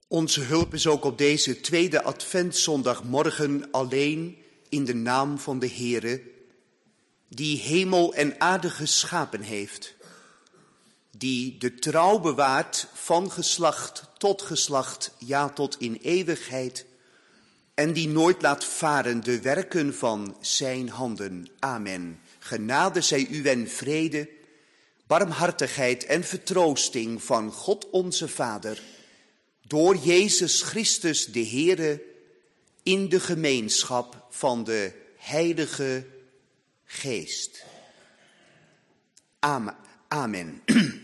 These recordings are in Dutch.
Onze hulp is ook op deze tweede adventszondagmorgen alleen in de naam van de Heere, die hemel en aarde geschapen heeft, die de trouw bewaart van geslacht tot geslacht, ja tot in eeuwigheid, en die nooit laat varen de werken van zijn handen. Amen. Genade zij u en vrede, barmhartigheid en vertroosting van God onze Vader, door Jezus Christus de Heere, in de gemeenschap van de Heilige Geest. Amen.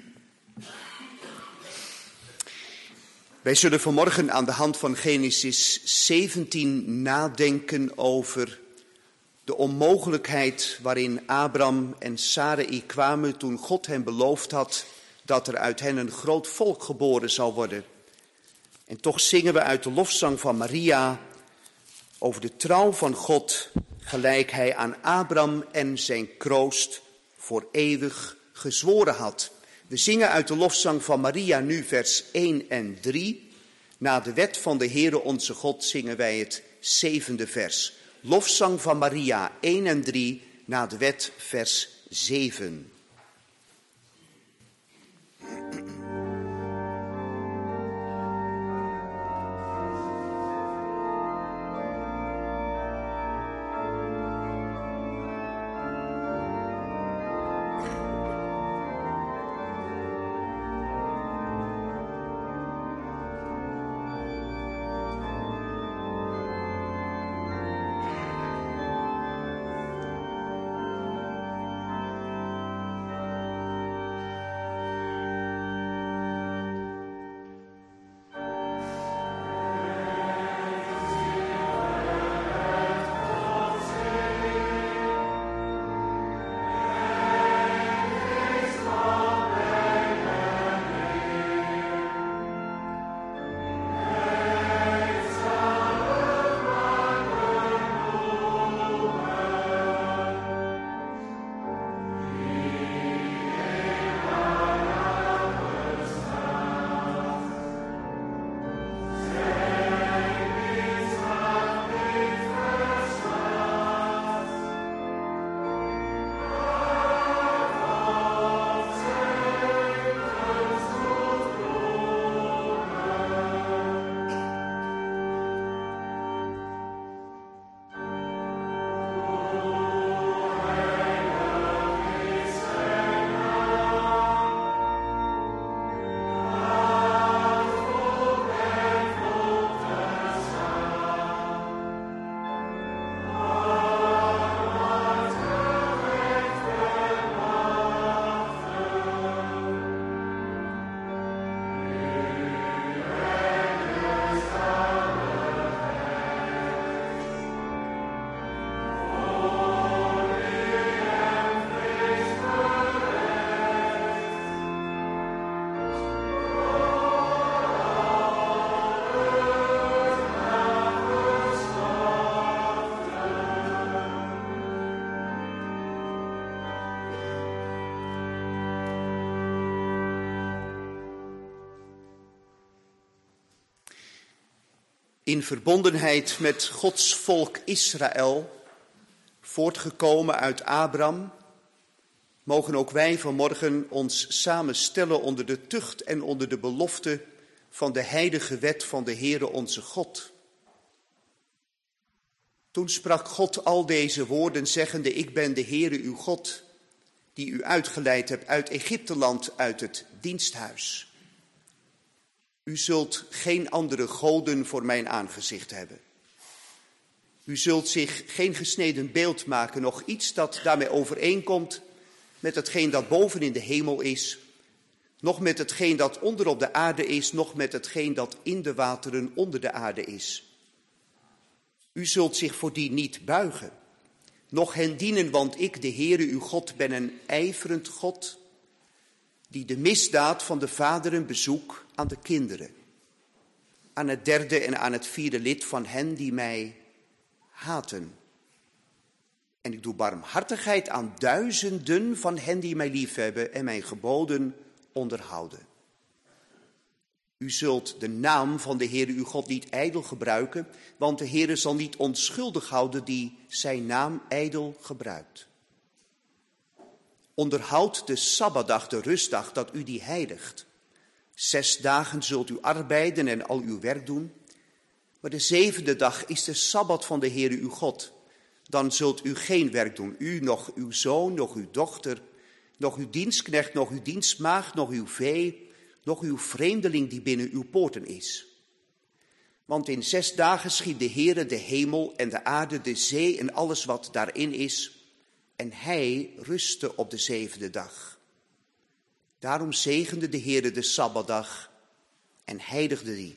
Wij zullen vanmorgen aan de hand van Genesis 17 nadenken over de onmogelijkheid waarin Abraham en Sarai kwamen toen God hen beloofd had dat er uit hen een groot volk geboren zou worden. En toch zingen we uit de lofzang van Maria over de trouw van God, gelijk hij aan Abraham en zijn kroost voor eeuwig gezworen had. We zingen uit de lofzang van Maria nu vers 1 en 3. Na de wet van de Heere onze God zingen wij het 7e vers. Lofzang van Maria 1 en 3, na de wet vers 7. In verbondenheid met Gods volk Israël, voortgekomen uit Abraham, mogen ook wij vanmorgen ons samenstellen onder de tucht en onder de belofte van de heilige wet van de Heere onze God. Toen sprak God al deze woorden zeggende: Ik ben de Heere uw God, die u uitgeleid hebt uit Egypteland, uit het diensthuis. U zult geen andere goden voor mijn aangezicht hebben. U zult zich geen gesneden beeld maken, nog iets dat daarmee overeenkomt met hetgeen dat boven in de hemel is, nog met hetgeen dat onder op de aarde is, nog met hetgeen dat in de wateren onder de aarde is. U zult zich voor die niet buigen, noch hen dienen, want ik, de Heere uw God, ben een ijverend God, die de misdaad van de vaderen bezoek aan de kinderen, aan het derde en aan het vierde lid van hen die mij haten. En ik doe barmhartigheid aan duizenden van hen die mij liefhebben en mijn geboden onderhouden. U zult de naam van de Heere uw God niet ijdel gebruiken, want de Heere zal niet onschuldig houden die zijn naam ijdel gebruikt. Onderhoud de Sabbatdag, de rustdag, dat u die heiligt. 6 dagen zult u arbeiden en al uw werk doen. Maar de 7e dag is de Sabbat van de Heere uw God. Dan zult u geen werk doen, u, nog uw zoon, nog uw dochter, nog uw dienstknecht, nog uw dienstmaagd, nog uw vee, nog uw vreemdeling die binnen uw poorten is. Want in 6 dagen schiep de Heere de hemel en de aarde, de zee en alles wat daarin is. En hij rustte op de 7e dag. Daarom zegende de Heere de Sabbatdag en heiligde die.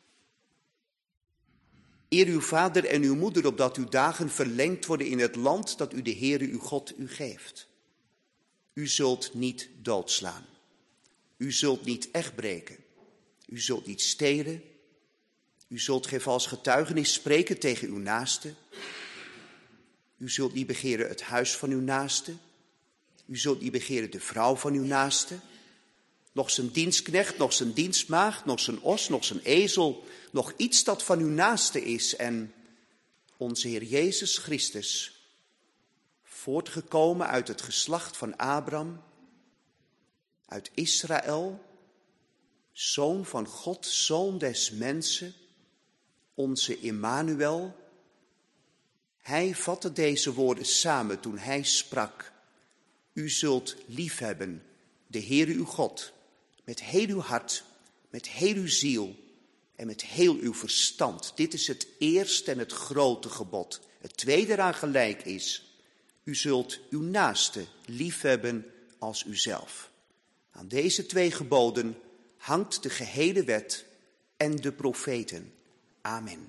Eer uw vader en uw moeder, opdat uw dagen verlengd worden in het land dat u de Heere uw God u geeft. U zult niet doodslaan. U zult niet echtbreken. U zult niet stelen. U zult geen vals getuigenis spreken tegen uw naaste. U zult niet begeren het huis van uw naaste. U zult niet begeren de vrouw van uw naaste. Nog zijn dienstknecht, nog zijn dienstmaagd, nog zijn os, nog zijn ezel, nog iets dat van uw naaste is. En onze Heer Jezus Christus, voortgekomen uit het geslacht van Abraham, uit Israël, zoon van God, zoon des mensen, onze Immanuel. Hij vatte deze woorden samen toen hij sprak. U zult liefhebben de Heere uw God, met heel uw hart, met heel uw ziel en met heel uw verstand. Dit is het eerste en het grote gebod. Het tweede eraan gelijk is, u zult uw naaste liefhebben als uzelf. Aan deze 2 geboden hangt de gehele wet en de profeten. Amen.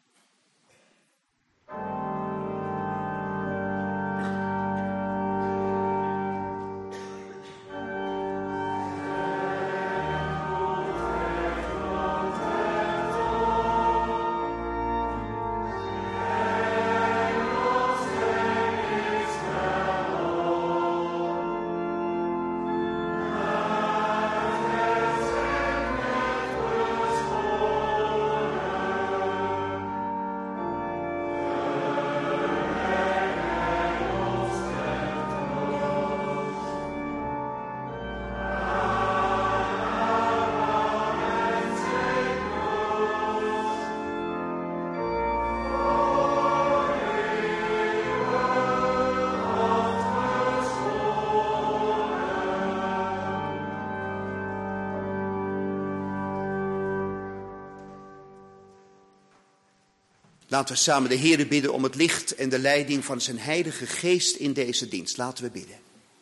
Laten we samen de Heere bidden om het licht en de leiding van zijn Heilige Geest in deze dienst. Laten we bidden.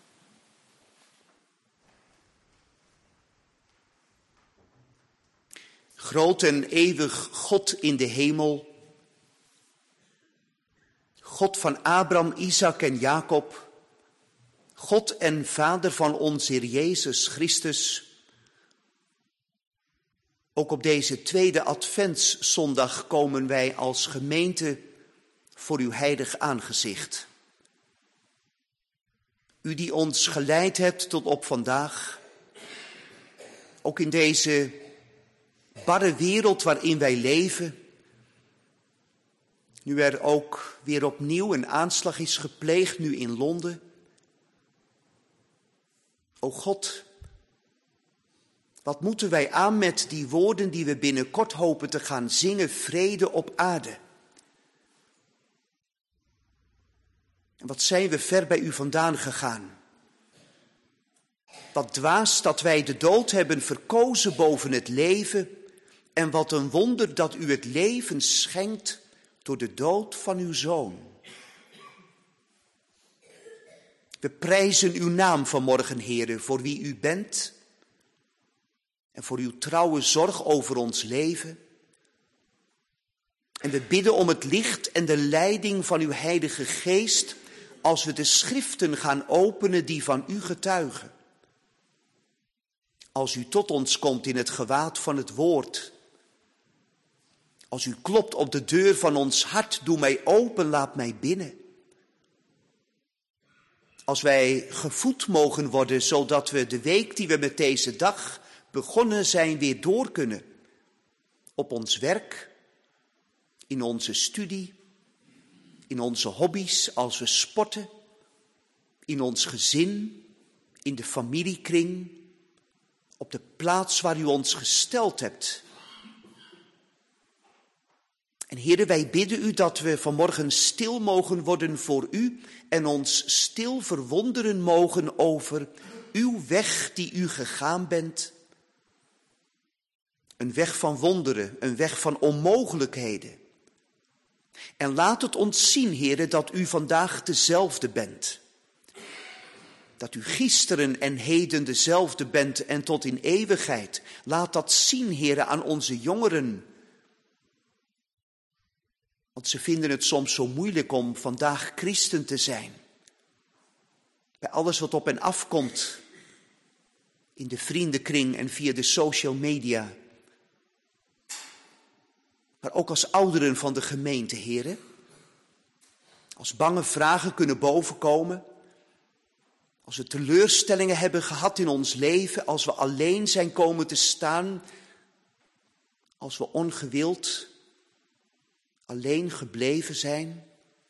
Groot en eeuwig God in de hemel, God van Abraham, Isaac en Jacob, God en Vader van ons Heer Jezus Christus. Ook op deze 2e adventszondag komen wij als gemeente voor uw heilig aangezicht. U die ons geleid hebt tot op vandaag, ook in deze barre wereld waarin wij leven, nu er ook weer opnieuw een aanslag is gepleegd, nu in Londen. O God, wat moeten wij aan met die woorden die we binnenkort hopen te gaan zingen, vrede op aarde. En wat zijn we ver bij u vandaan gegaan. Wat dwaas dat wij de dood hebben verkozen boven het leven. En wat een wonder dat u het leven schenkt door de dood van uw Zoon. We prijzen uw naam vanmorgen, Heere, voor wie u bent en voor uw trouwe zorg over ons leven. En we bidden om het licht en de leiding van uw Heilige Geest als we de schriften gaan openen die van u getuigen. Als u tot ons komt in het gewaad van het woord. Als u klopt op de deur van ons hart, doe mij open, laat mij binnen. Als wij gevoed mogen worden, zodat we de week die we met deze dag begonnen zijn weer door kunnen. Op ons werk, in onze studie, in onze hobby's als we sporten, in ons gezin, in de familiekring, op de plaats waar u ons gesteld hebt. En Heere, wij bidden u dat we vanmorgen stil mogen worden voor u en ons stil verwonderen mogen over uw weg die u gegaan bent. Een weg van wonderen, een weg van onmogelijkheden. En laat het ons zien, Heere, dat u vandaag dezelfde bent. Dat u gisteren en heden dezelfde bent en tot in eeuwigheid. Laat dat zien, Heere, aan onze jongeren. Want ze vinden het soms zo moeilijk om vandaag christen te zijn. Bij alles wat op en afkomt. In de vriendenkring en via de social media. Maar ook als ouderen van de gemeente, Heere. Als bange vragen kunnen bovenkomen. Als we teleurstellingen hebben gehad in ons leven. Als we alleen zijn komen te staan. Als we ongewild alleen gebleven zijn.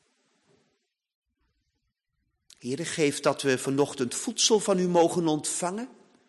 Heere, geef dat we vanochtend voedsel van u mogen ontvangen.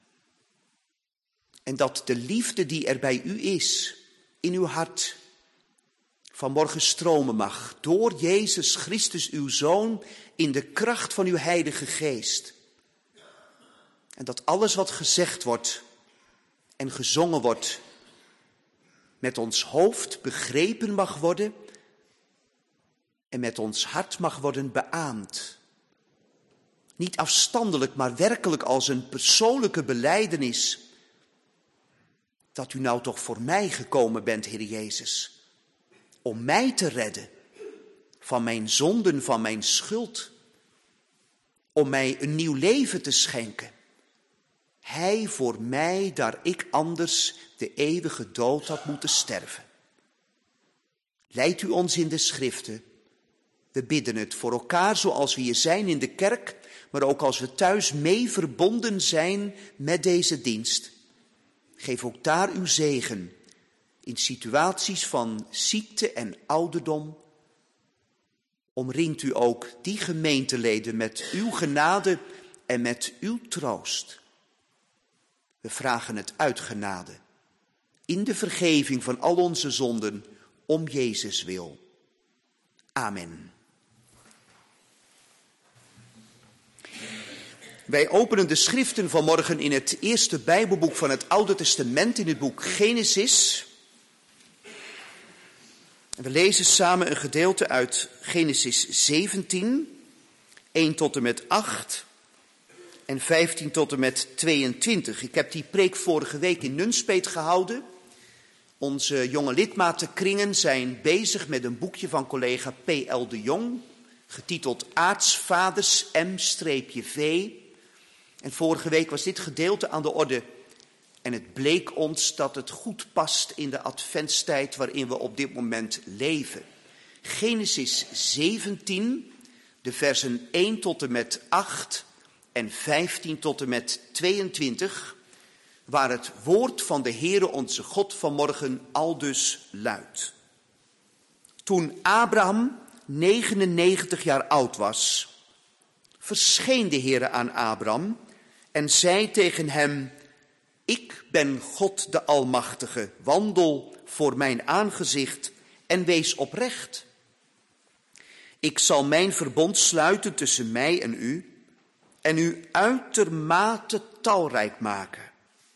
En dat de liefde die er bij u is, in uw hart, vanmorgen stromen mag. Door Jezus Christus, uw Zoon, in de kracht van uw Heilige Geest. En dat alles wat gezegd wordt en gezongen wordt, met ons hoofd begrepen mag worden en met ons hart mag worden beaamd. Niet afstandelijk, maar werkelijk als een persoonlijke belijdenis. Dat u nou toch voor mij gekomen bent, Heer Jezus. Om mij te redden van mijn zonden, van mijn schuld. Om mij een nieuw leven te schenken. Hij voor mij, daar ik anders de eeuwige dood had moeten sterven. Leidt u ons in de schriften. We bidden het voor elkaar zoals we hier zijn in de kerk, maar ook als we thuis mee verbonden zijn met deze dienst. Geef ook daar uw zegen in situaties van ziekte en ouderdom. Omringt u ook die gemeenteleden met uw genade en met uw troost. We vragen het uit genade, in de vergeving van al onze zonden, om Jezus wil. Amen. Wij openen de schriften vanmorgen in het eerste Bijbelboek van het Oude Testament, in het boek Genesis. En we lezen samen een gedeelte uit Genesis 17, 1 tot en met 8 en 15 tot en met 22. Ik heb die preek vorige week in Nunspeet gehouden. Onze jonge lidmatenkringen zijn bezig met een boekje van collega P.L. de Jong, getiteld Aartsvaders M-V. En vorige week was dit gedeelte aan de orde. En het bleek ons dat het goed past in de adventstijd waarin we op dit moment leven. Genesis 17, de versen 1 tot en met 8 en 15 tot en met 22, waar het woord van de Heere onze God vanmorgen aldus luidt. Toen Abraham 99 jaar oud was, verscheen de Heere aan Abraham en zei tegen hem: Ik ben God de Almachtige, wandel voor mijn aangezicht en wees oprecht. Ik zal mijn verbond sluiten tussen mij en u uitermate talrijk maken.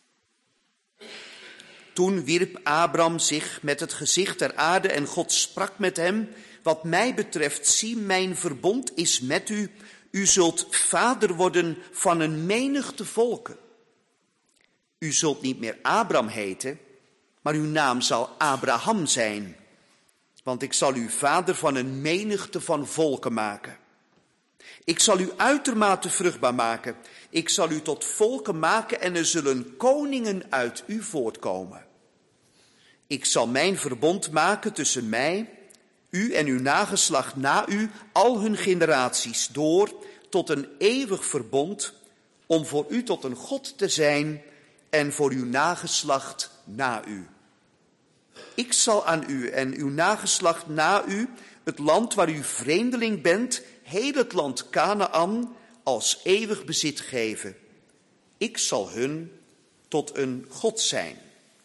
Toen wierp Abraham zich met het gezicht ter aarde en God sprak met hem: Wat mij betreft, zie, mijn verbond is met u. U zult vader worden van een menigte volken. U zult niet meer Abraham heten, maar uw naam zal Abraham zijn. Want ik zal u vader van een menigte van volken maken. Ik zal u uitermate vruchtbaar maken. Ik zal u tot volken maken en er zullen koningen uit u voortkomen. Ik zal mijn verbond maken tussen mij, u en uw nageslacht na u, al hun generaties door, tot een eeuwig verbond, om voor u tot een God te zijn en voor uw nageslacht na u. Ik zal aan u en uw nageslacht na u het land waar u vreemdeling bent, heel het land Kanaan, als eeuwig bezit geven. Ik zal hun tot een God zijn.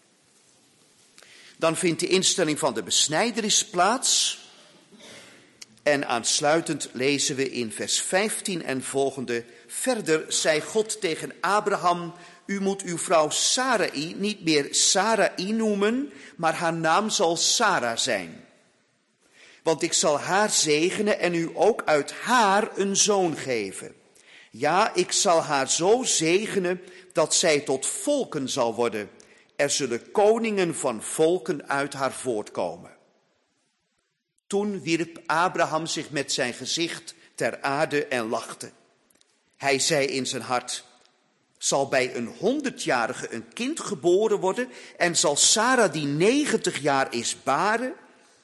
Dan vindt de instelling van de besnijdenis plaats. En aansluitend lezen we in vers 15 en volgende. Verder zei God tegen Abraham: u moet uw vrouw Sarai niet meer Sarai noemen, maar haar naam zal Sara zijn. Want ik zal haar zegenen en u ook uit haar een zoon geven. Ja, ik zal haar zo zegenen dat zij tot volken zal worden. Er zullen koningen van volken uit haar voortkomen. Toen wierp Abraham zich met zijn gezicht ter aarde en lachte. Hij zei in zijn hart: zal bij een 100-jarige een kind geboren worden en zal Sara die 90 jaar is baren?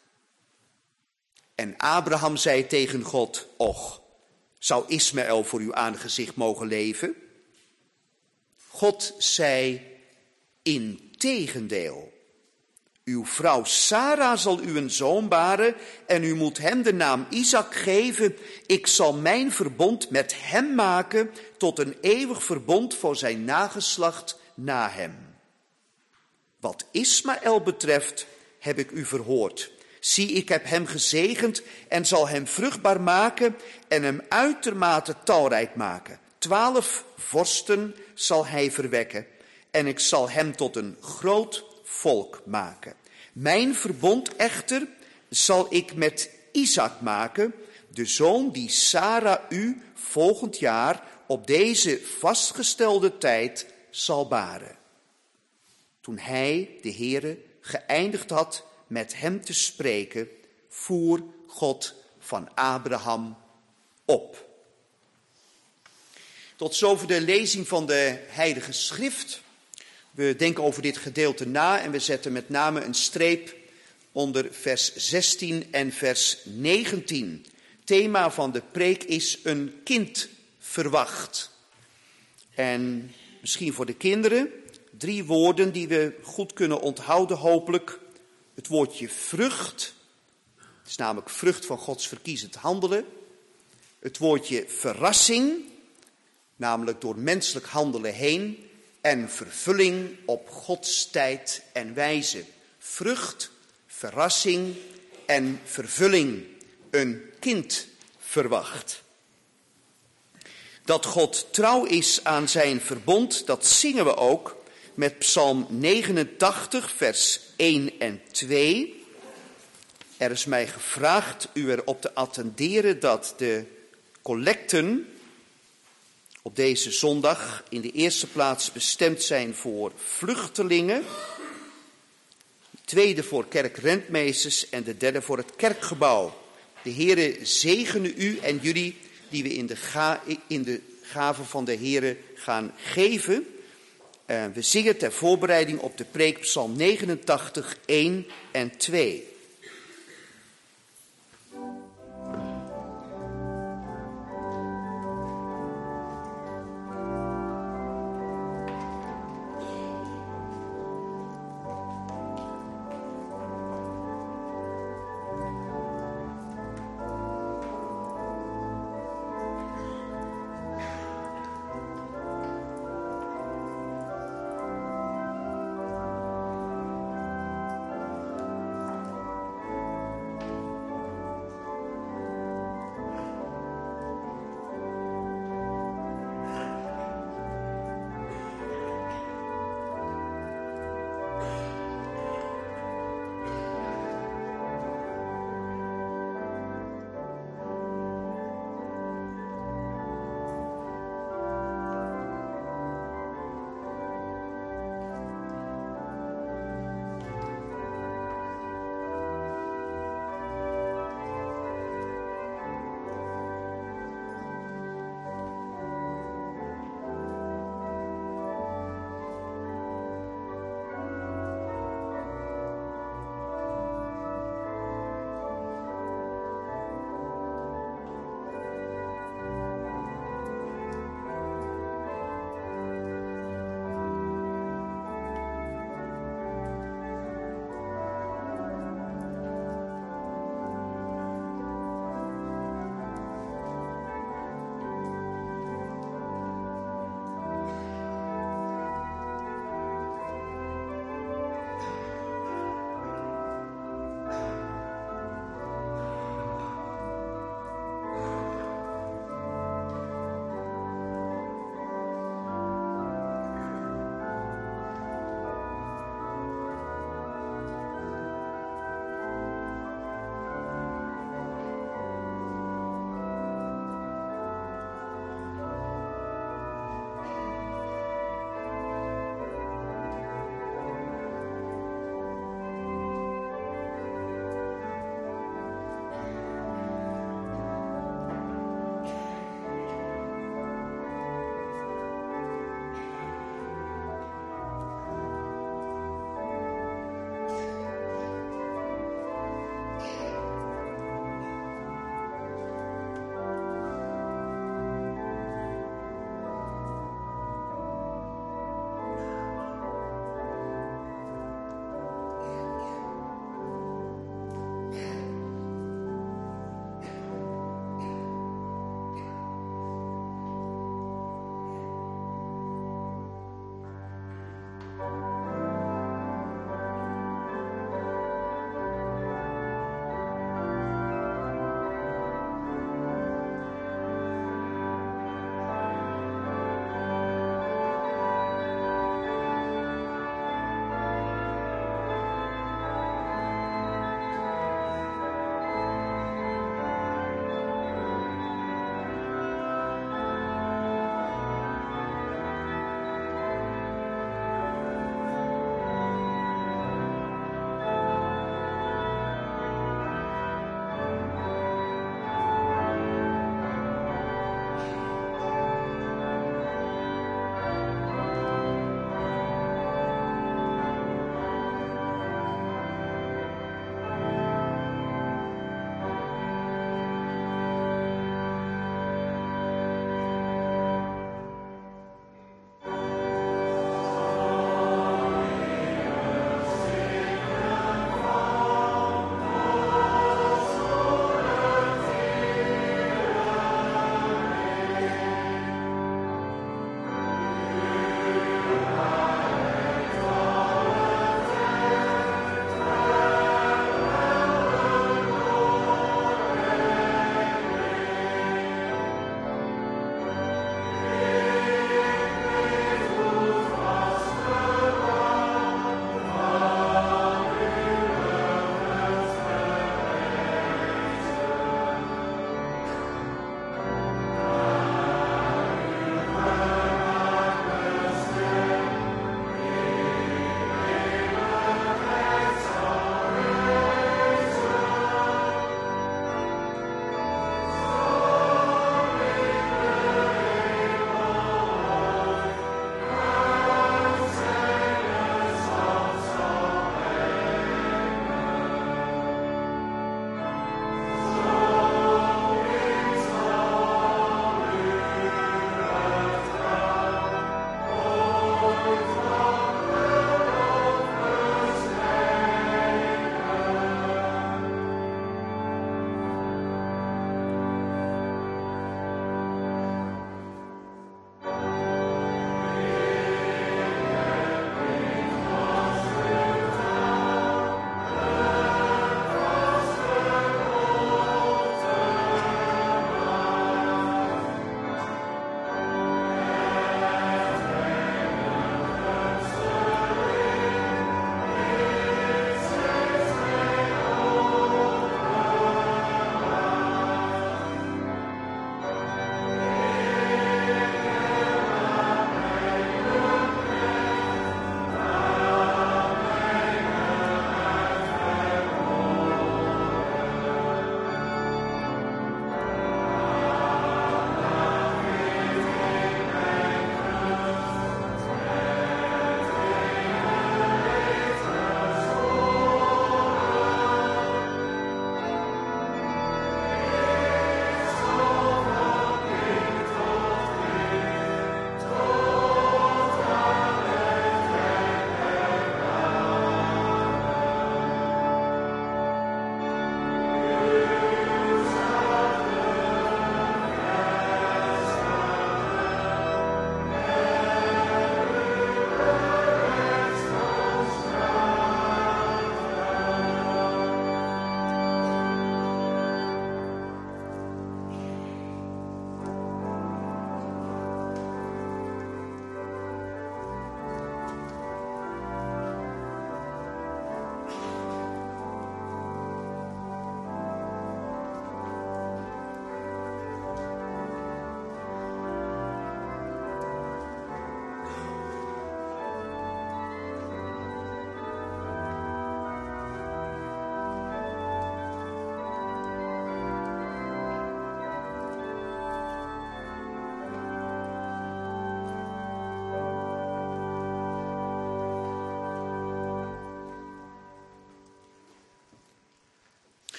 En Abraham zei tegen God: och, zou Ismaël voor uw aangezicht mogen leven? God zei: integendeel, uw vrouw Sara zal u een zoon baren en u moet hem de naam Isaac geven. Ik zal mijn verbond met hem maken tot een eeuwig verbond voor zijn nageslacht na hem. Wat Ismaël betreft heb ik u verhoord. Zie, ik heb hem gezegend en zal hem vruchtbaar maken en hem uitermate talrijk maken. 12 vorsten zal hij verwekken en ik zal hem tot een groot volk maken. Mijn verbond echter zal ik met Isaac maken, de zoon die Sara u volgend jaar op deze vastgestelde tijd zal baren. Toen hij, de Heere, geëindigd had met hem te spreken, voer God van Abraham op. Tot zover de lezing van de Heilige Schrift. We denken over dit gedeelte na en we zetten met name een streep onder vers 16 en vers 19. Thema van de preek is een kind verwacht. En misschien voor de kinderen 3 woorden die we goed kunnen onthouden hopelijk. Het woordje vrucht, het is namelijk vrucht van Gods verkiezend handelen. Het woordje verrassing, namelijk door menselijk handelen heen. En vervulling op Gods tijd en wijze. Vrucht, verrassing en vervulling. Een kind verwacht. Dat God trouw is aan zijn verbond, dat zingen we ook met Psalm 89, vers 1 en 2. Er is mij gevraagd u erop te attenderen dat de collecten op deze zondag in de eerste plaats bestemd zijn voor vluchtelingen, de tweede voor kerkrentmeesters en de derde voor het kerkgebouw. De Heere zegene u en jullie die we in de gave van de Heere gaan geven. We zingen ter voorbereiding op de preek Psalm 89, 1 en 2.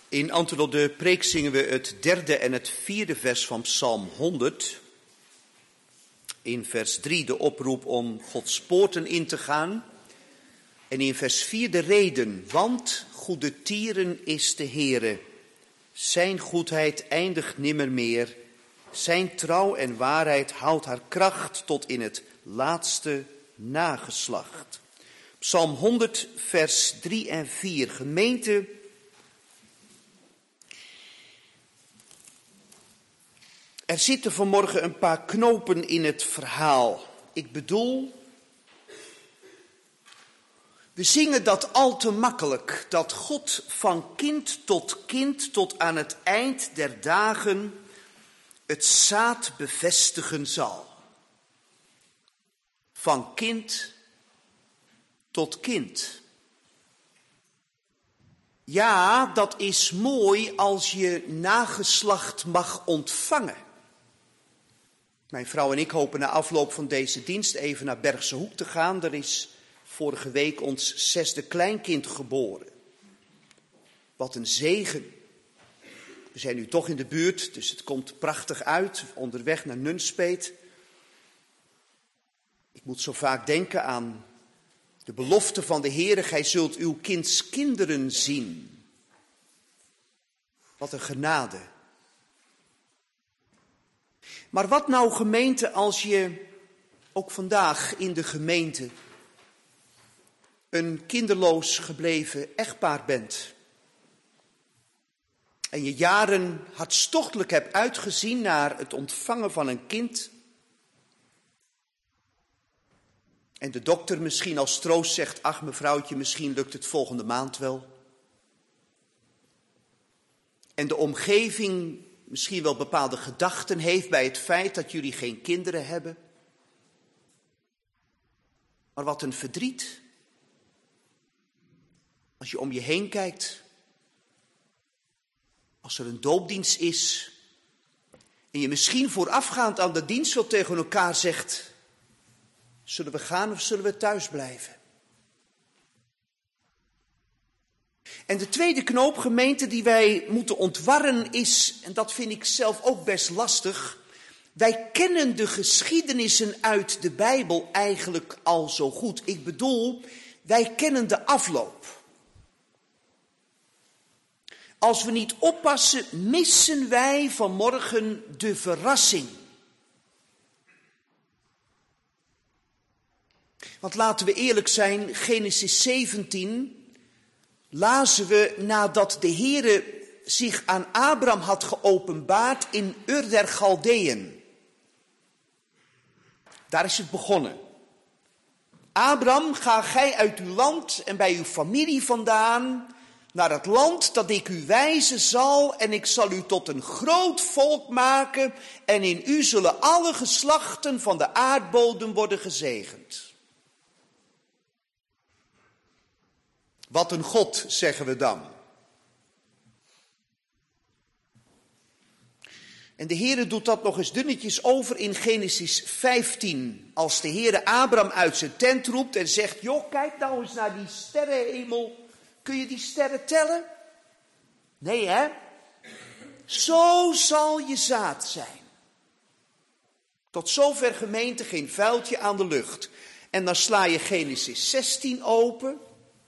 In Antwoord de Preek zingen we het 3e en het 4e vers van Psalm 100. In vers 3 de oproep om Gods poorten in te gaan. En in vers 4 de reden, want goede tieren is de Heere. Zijn goedheid eindigt nimmer meer. Zijn trouw en waarheid houdt haar kracht tot in het laatste nageslacht. Psalm 100 vers 3 en 4. Gemeente, er zitten vanmorgen een paar knopen in het verhaal. Ik bedoel, we zingen dat al te makkelijk, dat God van kind tot aan het eind der dagen het zaad bevestigen zal. Van kind tot kind. Ja, dat is mooi als je nageslacht mag ontvangen. Mijn vrouw en ik hopen na afloop van deze dienst even naar Bergse Hoek te gaan. Er is vorige week ons 6e kleinkind geboren. Wat een zegen. We zijn nu toch in de buurt, dus het komt prachtig uit, onderweg naar Nunspeet. Ik moet zo vaak denken aan de belofte van de Heere, gij zult uw kinds kinderen zien. Wat een genade. Maar wat nou gemeente als je ook vandaag in de gemeente een kinderloos gebleven echtpaar bent. En je jaren hartstochtelijk hebt uitgezien naar het ontvangen van een kind. En de dokter misschien als troost zegt, ach mevrouwtje, misschien lukt het volgende maand wel. En de omgeving misschien wel bepaalde gedachten heeft bij het feit dat jullie geen kinderen hebben. Maar wat een verdriet. Als je om je heen kijkt, als er een doopdienst is en je misschien voorafgaand aan de dienst wel tegen elkaar zegt, zullen we gaan of zullen we thuis blijven? En de tweede knoop, gemeente, die wij moeten ontwarren is, en dat vind ik zelf ook best lastig, wij kennen de geschiedenissen uit de Bijbel eigenlijk al zo goed. Ik bedoel, wij kennen de afloop. Als we niet oppassen, missen wij vanmorgen de verrassing. Want laten we eerlijk zijn, Genesis 17 lazen we nadat de Heere zich aan Abraham had geopenbaard in Ur der Chaldeeën. Daar is het begonnen. Abraham, ga gij uit uw land en bij uw familie vandaan naar het land dat ik u wijzen zal, en ik zal u tot een groot volk maken, en in u zullen alle geslachten van de aardbodem worden gezegend. Wat een God, zeggen we dan. En de Heere doet dat nog eens dunnetjes over in Genesis 15. Als de Heere Abraham uit zijn tent roept en zegt, joh, kijk nou eens naar die sterrenhemel. Kun je die sterren tellen? Nee, hè? Zo zal je zaad zijn. Tot zover, gemeente, geen vuiltje aan de lucht. En dan sla je Genesis 16 open.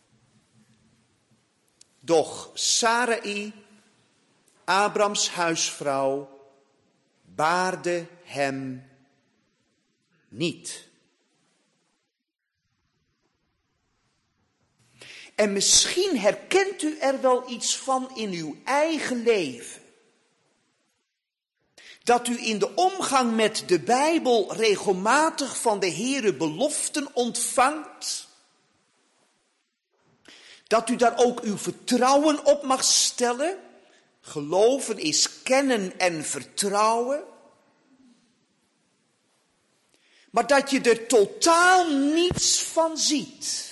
Doch Sarai, Abrams huisvrouw, baarde hem niet. En misschien herkent u er wel iets van in uw eigen leven. Dat u in de omgang met de Bijbel regelmatig van de Heere beloften ontvangt. Dat u daar ook uw vertrouwen op mag stellen. Geloven is kennen en vertrouwen. Maar dat je er totaal niets van ziet.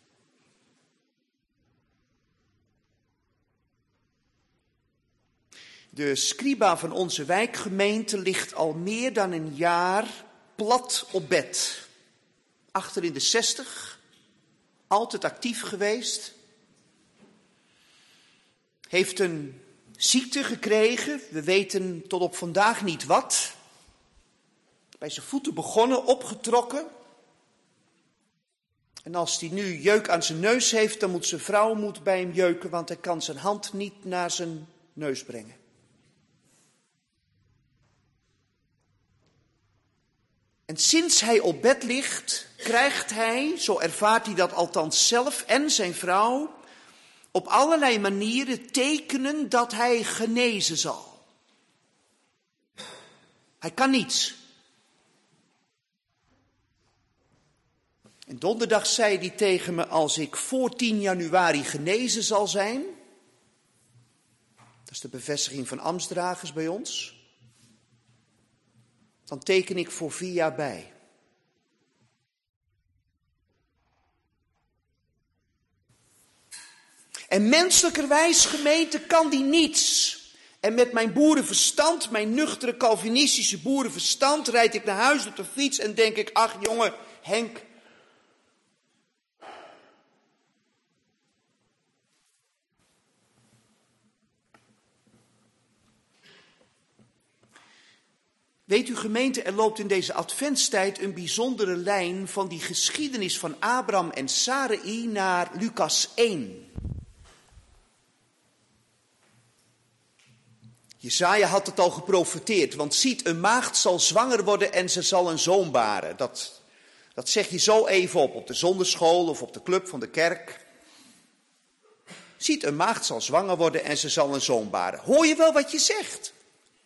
De scriba van onze wijkgemeente ligt al meer dan een jaar plat op bed. Achter in de 60, altijd actief geweest. Heeft een ziekte gekregen, we weten tot op vandaag niet wat. Bij zijn voeten begonnen, opgetrokken. En als hij nu jeuk aan zijn neus heeft, dan moet zijn vrouw bij hem jeuken, want hij kan zijn hand niet naar zijn neus brengen. En sinds hij op bed ligt, krijgt hij, zo ervaart hij dat althans zelf en zijn vrouw, op allerlei manieren tekenen dat hij genezen zal. Hij kan niets. En donderdag zei hij tegen me, als ik voor 10 januari genezen zal zijn, dat is de bevestiging van ambtsdragers bij ons, dan teken ik voor 4 jaar bij. En menselijkerwijs, gemeente, kan die niets. En met mijn boerenverstand, mijn nuchtere Calvinistische boerenverstand, rijd ik naar huis op de fiets en denk ik, ach jongen, Henk. Weet u gemeente, er loopt in deze adventstijd een bijzondere lijn van die geschiedenis van Abraham en Sarai naar Lucas 1. Jesaja had het al geprofeteerd, want ziet, een maagd zal zwanger worden en ze zal een zoon baren. Dat zeg je zo even op de zonderschool of op de club van de kerk. Ziet, een maagd zal zwanger worden en ze zal een zoon baren. Hoor je wel wat je zegt?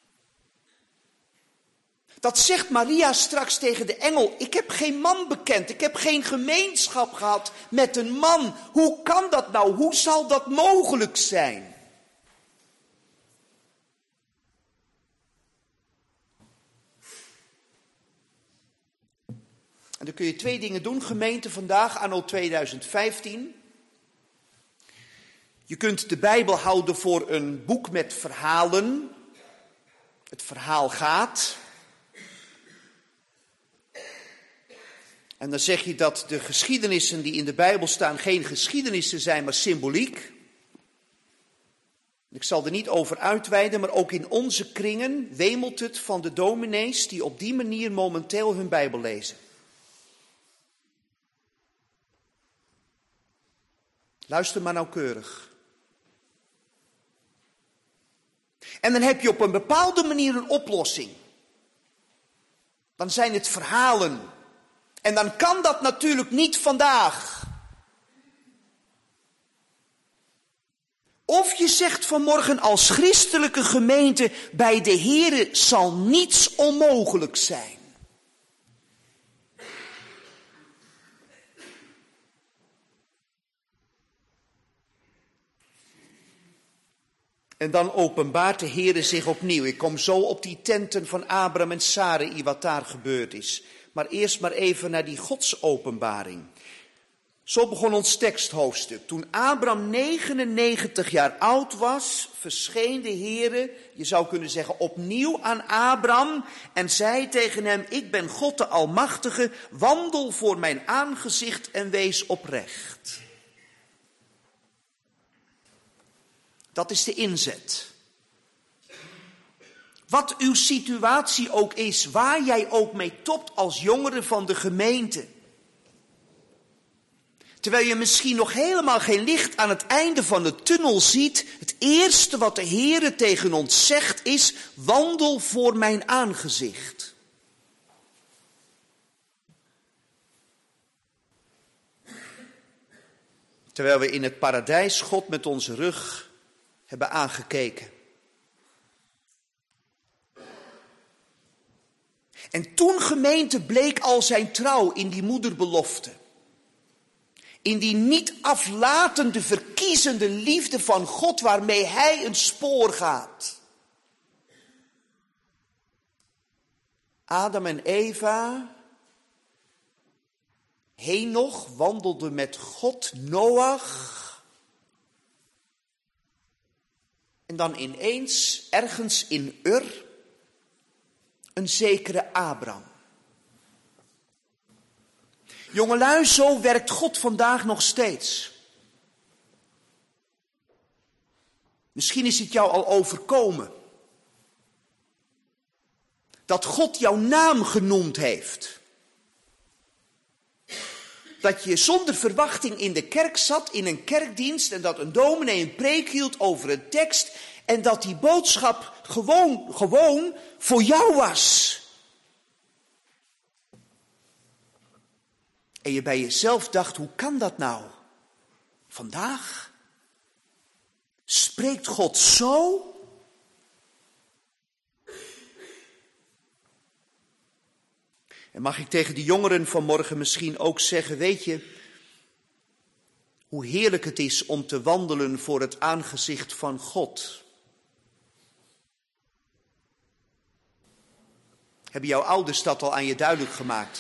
Dat zegt Maria straks tegen de engel. Ik heb geen man bekend, ik heb geen gemeenschap gehad met een man. Hoe kan dat nou? Hoe zal dat mogelijk zijn? En dan kun je 2 dingen doen, gemeente, vandaag, anno 2015. Je kunt de Bijbel houden voor een boek met verhalen. Het verhaal gaat. En dan zeg je dat de geschiedenissen die in de Bijbel staan geen geschiedenissen zijn, maar symboliek. Ik zal er niet over uitweiden, maar ook in onze kringen wemelt het van de dominees die op die manier momenteel hun Bijbel lezen. Luister maar nauwkeurig. En dan heb je op een bepaalde manier een oplossing. Dan zijn het verhalen. En dan kan dat natuurlijk niet vandaag. Of je zegt vanmorgen als christelijke gemeente, bij de Here zal niets onmogelijk zijn. En dan openbaart de Heere zich opnieuw. Ik kom zo op die tenten van Abraham en Sarai, wat daar gebeurd is. Maar eerst maar even naar die godsopenbaring. Zo begon ons teksthoofdstuk. Toen Abraham 99 jaar oud was, verscheen de Heere, je zou kunnen zeggen opnieuw aan Abraham en zei tegen hem, ik ben God de Almachtige, wandel voor mijn aangezicht en wees oprecht. Dat is de inzet. Wat uw situatie ook is, waar jij ook mee topt als jongere van de gemeente. Terwijl je misschien nog helemaal geen licht aan het einde van de tunnel ziet, het eerste wat de Heere tegen ons zegt is, wandel voor mijn aangezicht. Terwijl we in het paradijs God met onze rug hebben aangekeken. En toen, gemeente, bleek al zijn trouw in die moederbelofte. In die niet aflatende, verkiezende liefde van God waarmee hij een spoor gaat. Adam en Eva, Henoch wandelde met God, Noach. En dan ineens, ergens in Ur, een zekere Abraham. Jongelui, zo werkt God vandaag nog steeds. Misschien is het jou al overkomen. Dat God jouw naam genoemd heeft. Dat je zonder verwachting in de kerk zat, in een kerkdienst, en dat een dominee een preek hield over een tekst, en dat die boodschap gewoon voor jou was. En je bij jezelf dacht, hoe kan dat nou? Vandaag spreekt God zo. En mag ik tegen de jongeren vanmorgen misschien ook zeggen, weet je, hoe heerlijk het is om te wandelen voor het aangezicht van God. Hebben jouw ouders dat al aan je duidelijk gemaakt?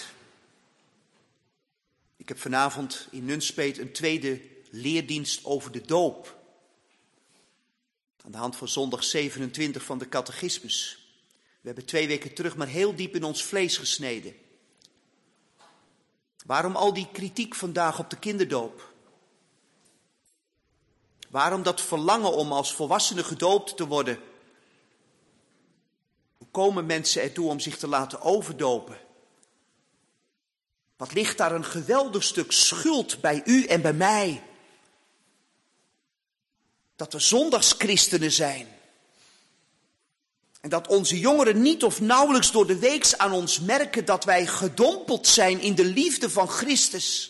Ik heb vanavond in Nunspeet een tweede leerdienst over de doop. Aan de hand van zondag 27 van de catechismus. We hebben 2 weken terug maar heel diep in ons vlees gesneden. Waarom al die kritiek vandaag op de kinderdoop? Waarom dat verlangen om als volwassene gedoopt te worden? Hoe komen mensen ertoe om zich te laten overdopen? Wat ligt daar een geweldig stuk schuld bij u en bij mij? Dat we zondagschristenen zijn. En dat onze jongeren niet of nauwelijks door de weeks aan ons merken dat wij gedompeld zijn in de liefde van Christus.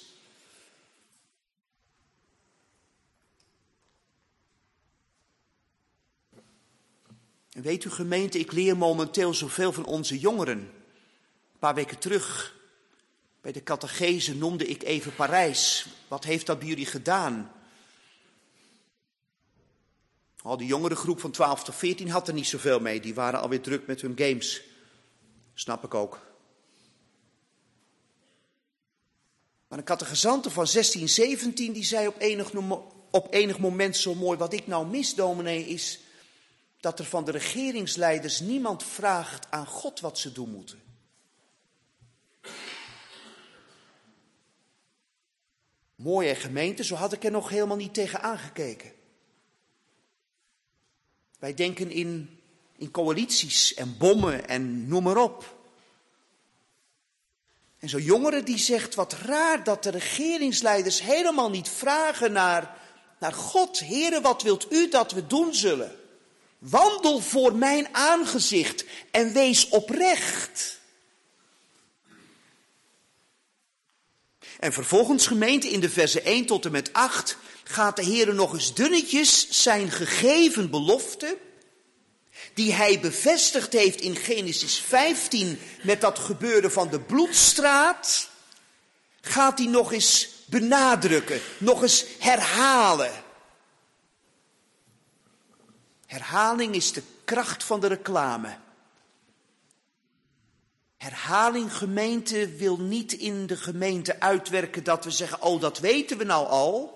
En weet u gemeente, ik leer momenteel zoveel van onze jongeren. Een paar weken terug bij de catechese noemde ik even Parijs. Wat heeft dat bij jullie gedaan? De jongere groep van 12 tot 14 had er niet zoveel mee. Die waren alweer druk met hun games. Snap ik ook. Maar een catechizante van 16, 17 die zei op enig moment zo mooi: wat ik nou mis, dominee, is dat er van de regeringsleiders niemand vraagt aan God wat ze doen moeten. Mooie gemeente, zo had ik er nog helemaal niet tegen aangekeken. Wij denken in coalities en bommen en noem maar op. En zo'n jongere die zegt, wat raar dat de regeringsleiders helemaal niet vragen naar God. Heere, wat wilt u dat we doen zullen? Wandel voor mijn aangezicht en wees oprecht. En vervolgens, gemeente, in de versen 1 tot en met 8... gaat de Heere nog eens dunnetjes zijn gegeven belofte, die hij bevestigd heeft in Genesis 15 met dat gebeuren van de bloedstraat, gaat hij nog eens benadrukken, nog eens herhalen. Herhaling is de kracht van de reclame. Herhaling, gemeente, wil niet in de gemeente uitwerken dat we zeggen, oh, dat weten we nou al.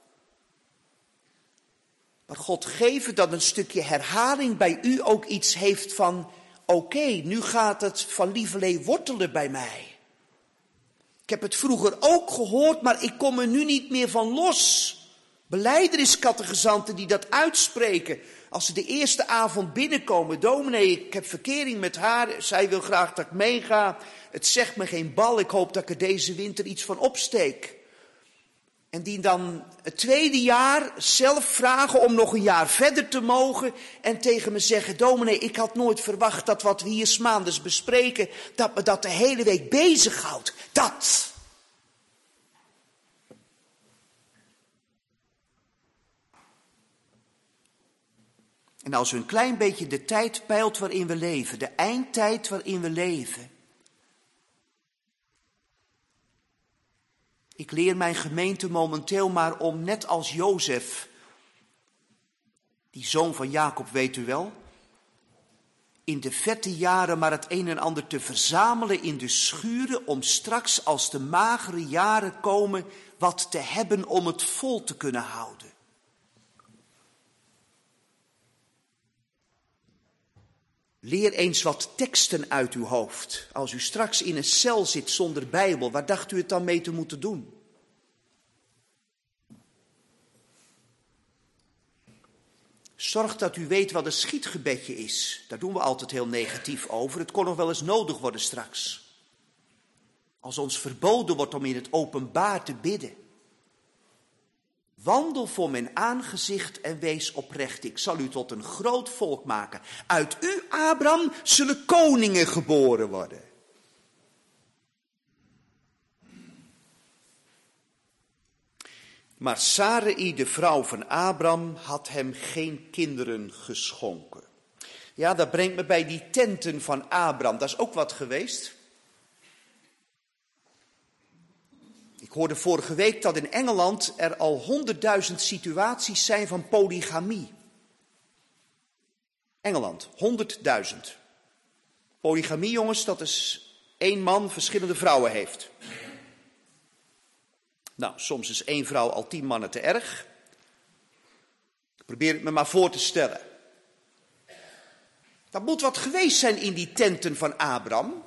Maar God geven dat een stukje herhaling bij u ook iets heeft van, oké, nu gaat het van lieverlee wortelen bij mij. Ik heb het vroeger ook gehoord, maar ik kom er nu niet meer van los. Belijdenis-catechizanten die dat uitspreken. Als ze de eerste avond binnenkomen, dominee, ik heb verkering met haar, zij wil graag dat ik meega. Het zegt me geen bal, ik hoop dat ik er deze winter iets van opsteek. En die dan het tweede jaar zelf vragen om nog een jaar verder te mogen. En tegen me zeggen, dominee, ik had nooit verwacht dat wat we hier 's maandags bespreken, dat me dat de hele week bezighoudt. Dat. En als u een klein beetje de tijd peilt waarin we leven, de eindtijd waarin we leven. Ik leer mijn gemeente momenteel maar om, net als Jozef, die zoon van Jacob, weet u wel, in de vette jaren maar het een en ander te verzamelen in de schuren, om straks als de magere jaren komen wat te hebben om het vol te kunnen houden. Leer eens wat teksten uit uw hoofd. Als u straks in een cel zit zonder Bijbel, waar dacht u het dan mee te moeten doen? Zorg dat u weet wat een schietgebedje is. Daar doen we altijd heel negatief over. Het kon nog wel eens nodig worden straks. Als ons verboden wordt om in het openbaar te bidden. Wandel voor mijn aangezicht en wees oprecht. Ik zal u tot een groot volk maken. Uit u, Abraham, zullen koningen geboren worden. Maar Sarai, de vrouw van Abraham, had hem geen kinderen geschonken. Ja, dat brengt me bij die tenten van Abraham. Dat is ook wat geweest. Ik hoorde vorige week dat in Engeland er al 100.000 situaties zijn van polygamie. Engeland, 100.000. Polygamie, jongens, dat is 1 man verschillende vrouwen heeft. Nou, soms is 1 vrouw al 10 mannen te erg. Ik probeer het me maar voor te stellen. Dat moet wat geweest zijn in die tenten van Abraham.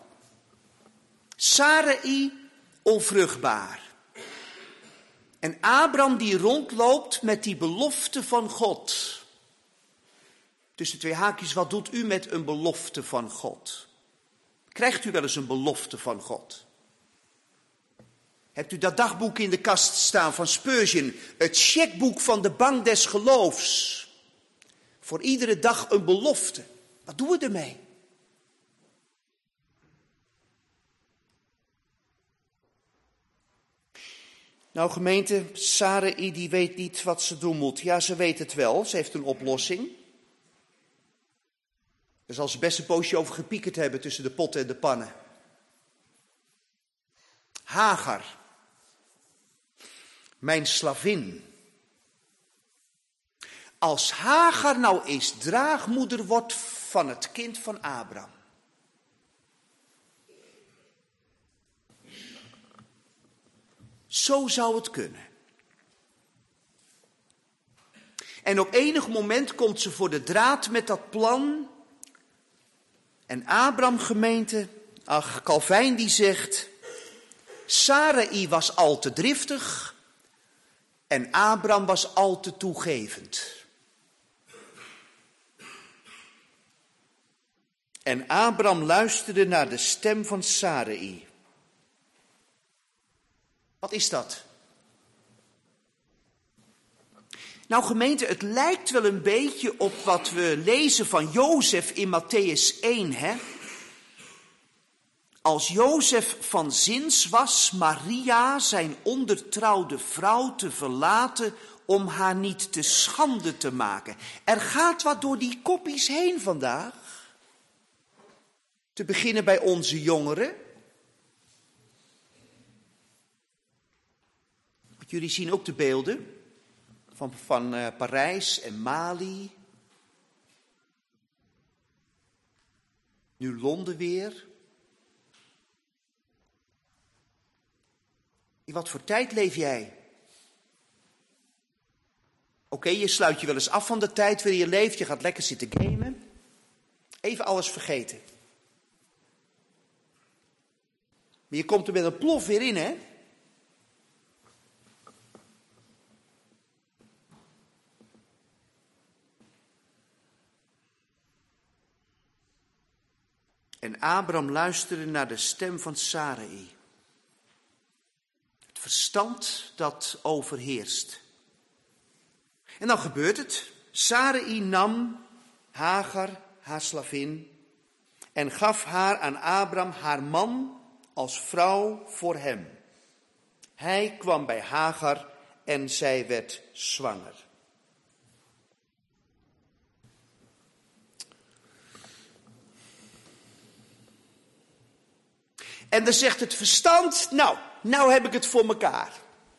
Sarai onvruchtbaar. En Abraham die rondloopt met die belofte van God. Tussen 2 haakjes, wat doet u met een belofte van God? Krijgt u wel eens een belofte van God? Hebt u dat dagboek in de kast staan van Spurgeon? Het checkboek van de bank des geloofs. Voor iedere dag een belofte. Wat doen we ermee? Nou gemeente, Sarai die weet niet wat ze doen moet. Ja, ze weet het wel. Ze heeft een oplossing. Daar zal ze best een poosje over gepiekerd hebben tussen de potten en de pannen. Hagar. Mijn slavin. Als Hagar nou eens draagmoeder wordt van het kind van Abraham. Zo zou het kunnen. En op enig moment komt ze voor de draad met dat plan. En Abraham gemeente, Calvijn die zegt, Sarai was al te driftig en Abraham was al te toegevend. En Abraham luisterde naar de stem van Sarai. Wat is dat? Nou gemeente, het lijkt wel een beetje op wat we lezen van Jozef in Mattheüs 1, hè? Als Jozef van zins was Maria, zijn ondertrouwde vrouw, te verlaten om haar niet te schande te maken. Er gaat wat door die koppies heen vandaag. Te beginnen bij onze jongeren. Jullie zien ook de beelden van Parijs en Mali. Nu Londen weer. In wat voor tijd leef jij? Oké, je sluit je wel eens af van de tijd waarin je leeft. Je gaat lekker zitten gamen. Even alles vergeten. Maar je komt er met een plof weer in, hè? En Abraham luisterde naar de stem van Sarai. Het verstand dat overheerst. En dan gebeurt het. Sarai nam Hagar, haar slavin, en gaf haar aan Abraham, haar man, als vrouw voor hem. Hij kwam bij Hagar en zij werd zwanger. En dan zegt het verstand, nou heb ik het voor mekaar.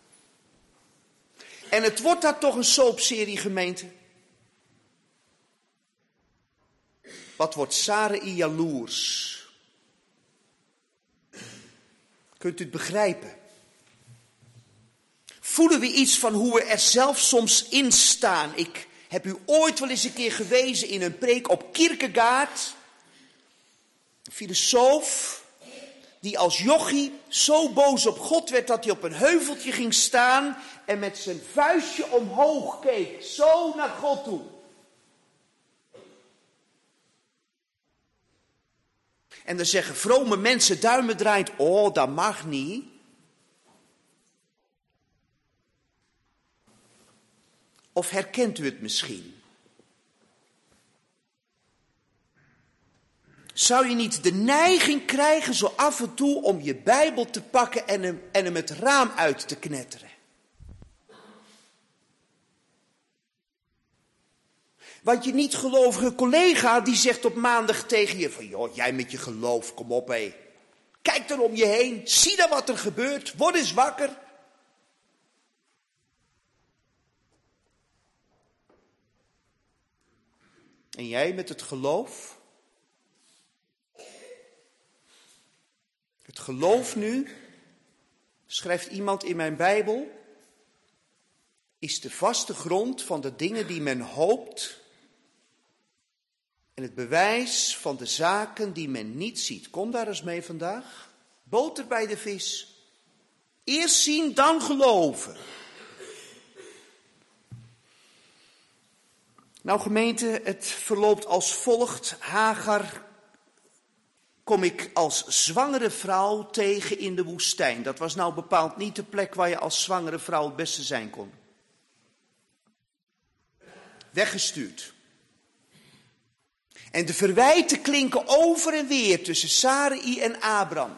En het wordt daar toch een soapserie, gemeente. Wat wordt Sarai jaloers? Kunt u het begrijpen? Voelen we iets van hoe we er zelf soms in staan? Ik heb u ooit wel eens een keer gewezen in een preek op Kierkegaard. Een filosoof die als jochie zo boos op God werd dat hij op een heuveltje ging staan en met zijn vuistje omhoog keek, zo naar God toe. En dan zeggen vrome mensen duimen draaiend, oh, dat mag niet. Of herkent u het misschien? Zou je niet de neiging krijgen zo af en toe om je Bijbel te pakken en hem het raam uit te knetteren? Want je niet-gelovige collega die zegt op maandag tegen je van, joh, jij met je geloof, kom op hé. Kijk dan om je heen, zie dan wat er gebeurt, word eens wakker. En jij met het geloof? Het geloof nu, schrijft iemand in mijn Bijbel, is de vaste grond van de dingen die men hoopt en het bewijs van de zaken die men niet ziet. Kom daar eens mee vandaag. Boter bij de vis. Eerst zien, dan geloven. Nou gemeente, het verloopt als volgt. Hagar kom ik als zwangere vrouw tegen in de woestijn. Dat was nou bepaald niet de plek waar je als zwangere vrouw het beste zijn kon. Weggestuurd. En de verwijten klinken over en weer tussen Sarai en Abram.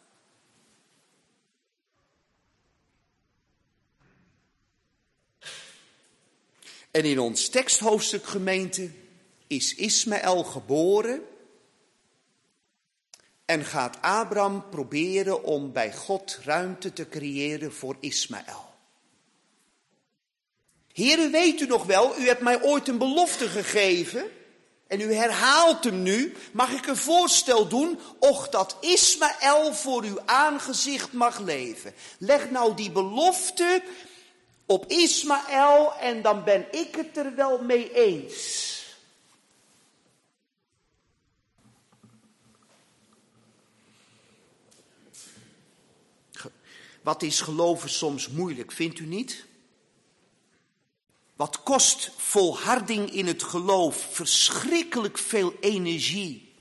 En in ons teksthoofdstuk gemeente is Ismaël geboren en gaat Abram proberen om bij God ruimte te creëren voor Ismaël. Heere, weet u nog wel, u hebt mij ooit een belofte gegeven en u herhaalt hem nu. Mag ik een voorstel doen? Och, dat Ismaël voor uw aangezicht mag leven. Leg nou die belofte op Ismaël en dan ben ik het er wel mee eens. Wat is geloven soms moeilijk, vindt u niet? Wat kost volharding in het geloof? Verschrikkelijk veel energie.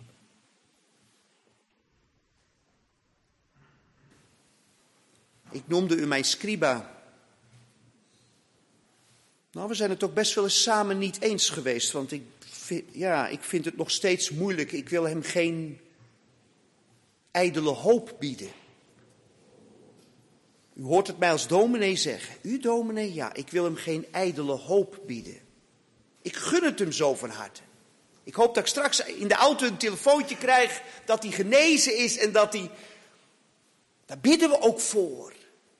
Ik noemde u mijn scriba. Nou, we zijn het ook best wel eens samen niet eens geweest, want ik vind het nog steeds moeilijk. Ik wil hem geen ijdele hoop bieden. U hoort het mij als dominee zeggen. U dominee, ja, ik wil hem geen ijdele hoop bieden. Ik gun het hem zo van harte. Ik hoop dat ik straks in de auto een telefoontje krijg dat hij genezen is en dat hij... Daar bidden we ook voor.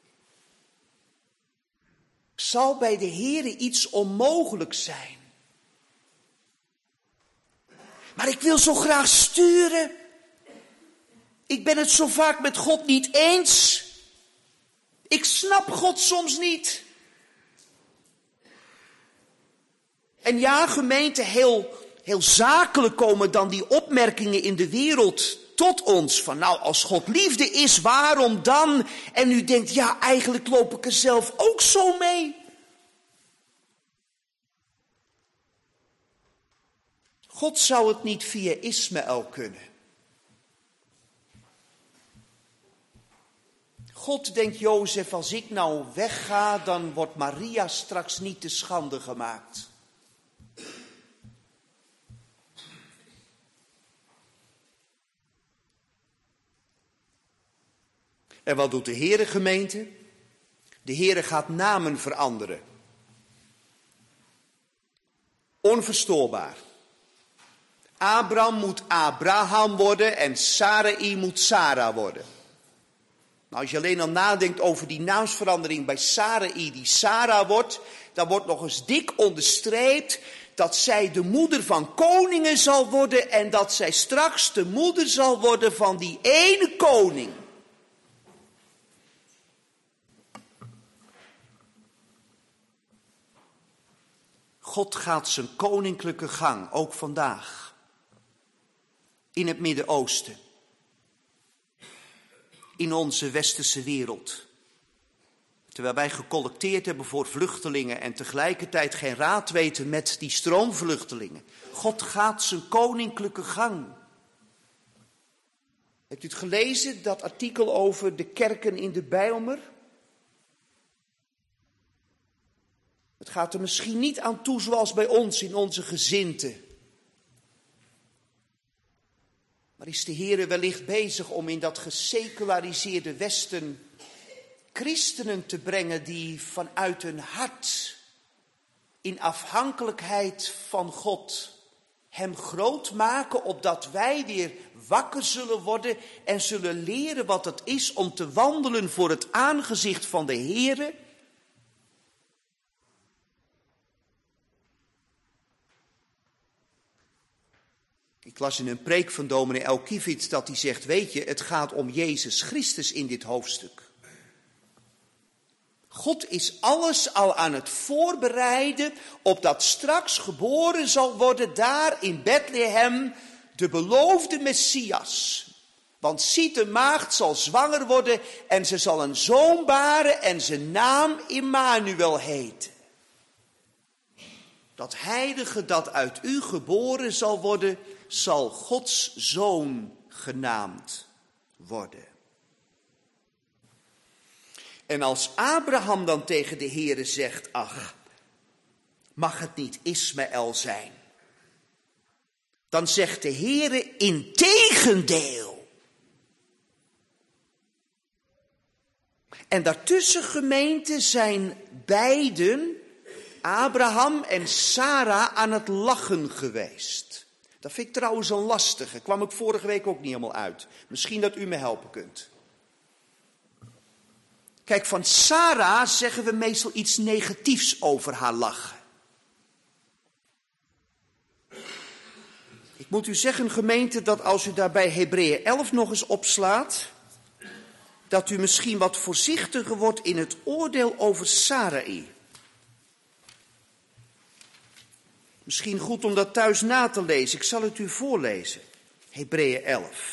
Zal bij de Heere iets onmogelijk zijn? Maar ik wil zo graag sturen. Ik ben het zo vaak met God niet eens. Ik snap God soms niet. En ja, gemeente, heel zakelijk komen dan die opmerkingen in de wereld tot ons. Van nou, als God liefde is, waarom dan? En u denkt, ja, eigenlijk loop ik er zelf ook zo mee. God zou het niet via Ismaël kunnen. God denkt Jozef, als ik nou wegga, dan wordt Maria straks niet te schande gemaakt. En wat doet de Heere, gemeente? De Heere gaat namen veranderen. Onverstoorbaar. Abram moet Abraham worden en Sarai moet Sarah worden. Nou, als je alleen al nadenkt over die naamsverandering bij Sarai die Sarah wordt, dan wordt nog eens dik onderstreept dat zij de moeder van koningen zal worden en dat zij straks de moeder zal worden van die ene koning. God gaat zijn koninklijke gang, ook vandaag, in het Midden-Oosten. In onze westerse wereld. Terwijl wij gecollecteerd hebben voor vluchtelingen en tegelijkertijd geen raad weten met die stroomvluchtelingen. God gaat zijn koninklijke gang. Hebt u het gelezen, dat artikel over de kerken in de Bijlmer? Het gaat er misschien niet aan toe zoals bij ons in onze gezindte. Maar is de Heer wellicht bezig om in dat geseculariseerde Westen christenen te brengen die vanuit hun hart in afhankelijkheid van God hem groot maken, opdat wij weer wakker zullen worden en zullen leren wat het is om te wandelen voor het aangezicht van de Heere? Ik las in een preek van dominee Elkiewicz dat hij zegt, weet je, het gaat om Jezus Christus in dit hoofdstuk. God is alles al aan het voorbereiden, opdat straks geboren zal worden daar in Bethlehem de beloofde Messias. Want ziet, de maagd zal zwanger worden en ze zal een zoon baren en zijn naam Immanuel heten. Dat heilige dat uit u geboren zal worden, zal Gods zoon genaamd worden. En als Abraham dan tegen de Heere zegt, ach, mag het niet Ismaël zijn? Dan zegt de Heere, integendeel. En daartussen, gemeente, zijn beiden, Abraham en Sarah, aan het lachen geweest. Dat vind ik trouwens een lastige. Kwam ik vorige week ook niet helemaal uit. Misschien dat u me helpen kunt. Kijk, van Sarah zeggen we meestal iets negatiefs over haar lachen. Ik moet u zeggen, gemeente, dat als u daarbij Hebreeën 11 nog eens opslaat, dat u misschien wat voorzichtiger wordt in het oordeel over Sarai. Misschien goed om dat thuis na te lezen. Ik zal het u voorlezen. Hebreeën 11.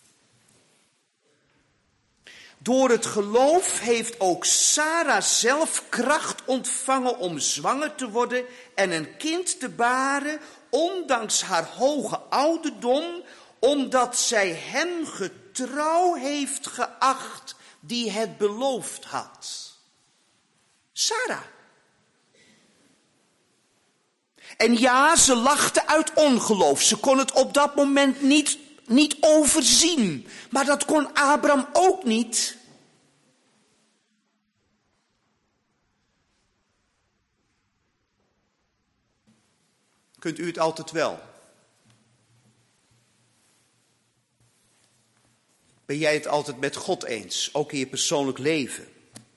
Door het geloof heeft ook Sarah zelf kracht ontvangen om zwanger te worden en een kind te baren, ondanks haar hoge ouderdom, omdat zij hem getrouw heeft geacht die het beloofd had. Sarah. En ja, ze lachte uit ongeloof. Ze kon het op dat moment niet overzien. Maar dat kon Abraham ook niet. Kunt u het altijd wel? Ben jij het altijd met God eens, ook in je persoonlijk leven?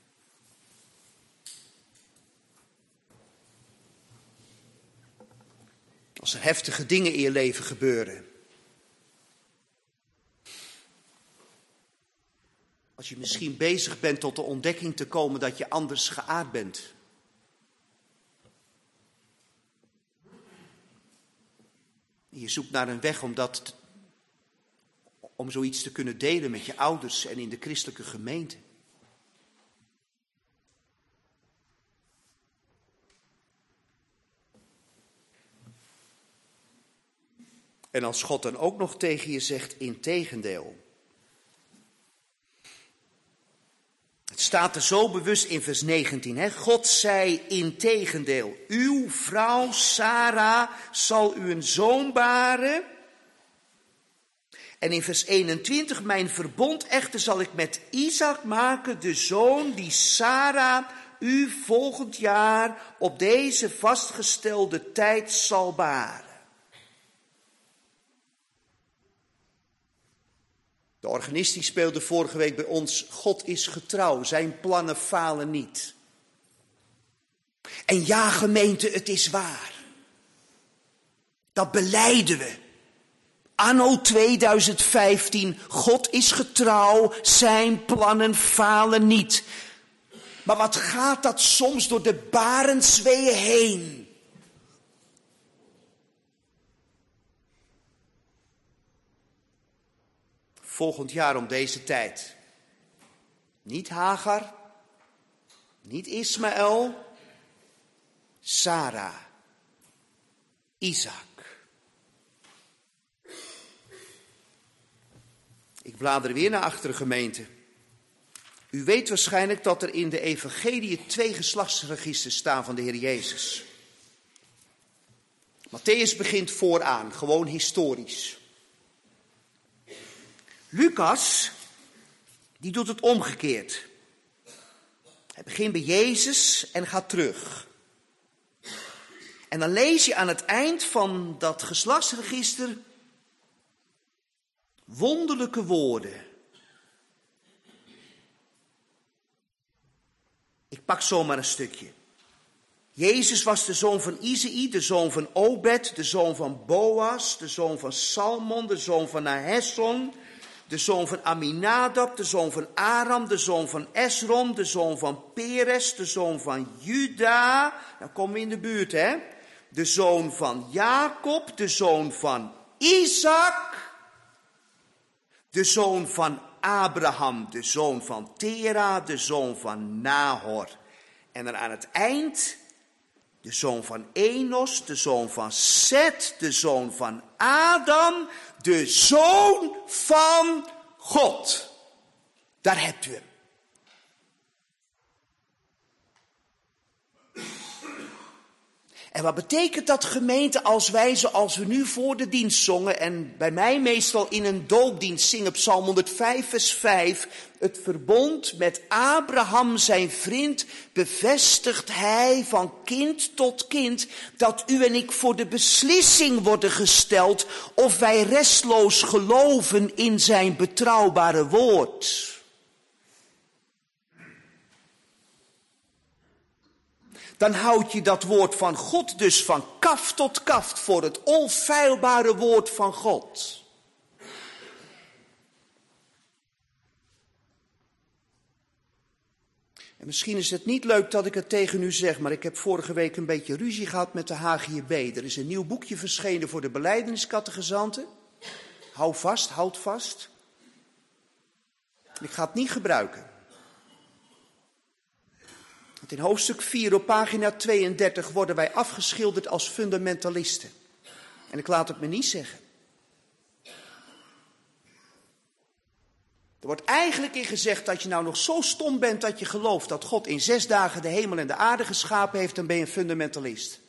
Als er heftige dingen in je leven gebeuren. Als je misschien bezig bent tot de ontdekking te komen dat je anders geaard bent. Je zoekt naar een weg om zoiets te kunnen delen met je ouders en in de christelijke gemeente. En als God dan ook nog tegen je zegt, integendeel. Het staat er zo bewust in vers 19. Hè? God zei integendeel, uw vrouw Sarah zal u een zoon baren. En in vers 21, mijn verbond echter zal ik met Isaac maken, de zoon die Sarah u volgend jaar op deze vastgestelde tijd zal baren. De organist die speelde vorige week bij ons, God is getrouw, zijn plannen falen niet. En ja, gemeente, het is waar. Dat belijden we. Anno 2015, God is getrouw, zijn plannen falen niet. Maar wat gaat dat soms door de barensweeën heen? Volgend jaar om deze tijd. Niet Hagar, niet Ismaël, Sarah, Isaac. Ik blader weer naar achteren, gemeente. U weet waarschijnlijk dat er in de evangelie 2 geslachtsregisters staan van de Heer Jezus. Mattheüs begint vooraan, gewoon historisch. Lucas, die doet het omgekeerd. Hij begint bij Jezus en gaat terug. En dan lees je aan het eind van dat geslachtsregister wonderlijke woorden. Ik pak zomaar een stukje. Jezus was de zoon van Izei, de zoon van Obed, de zoon van Boas, de zoon van Salmon, de zoon van Nahesson, de zoon van Aminadab, de zoon van Aram, de zoon van Esrom, de zoon van Peres, de zoon van Juda. Dan komen we in de buurt, hè? De zoon van Jacob, de zoon van Isaac, de zoon van Abraham, de zoon van Tera, de zoon van Nahor. En dan aan het eind de zoon van Enos, de zoon van Set, de zoon van Adam, de zoon van God. Daar hebt u hem. En wat betekent dat, gemeente, als wij zoals we nu voor de dienst zongen, en bij mij meestal in een doopdienst zingen, Psalm 105 vers 5, het verbond met Abraham zijn vriend bevestigt hij van kind tot kind, dat u en ik voor de beslissing worden gesteld of wij restloos geloven in zijn betrouwbare woord. Dan houd je dat woord van God dus van kaft tot kaft voor het onfeilbare woord van God. En misschien is het niet leuk dat ik het tegen u zeg, maar ik heb vorige week een beetje ruzie gehad met de HGB. Er is een nieuw boekje verschenen voor de belijdenskattegezanten. Hou vast, houd vast. Ik ga het niet gebruiken. Want in hoofdstuk 4 op pagina 32 worden wij afgeschilderd als fundamentalisten. En ik laat het me niet zeggen. Er wordt eigenlijk in gezegd dat je nou nog zo stom bent dat je gelooft dat God in 6 dagen de hemel en de aarde geschapen heeft, dan ben je een fundamentalist.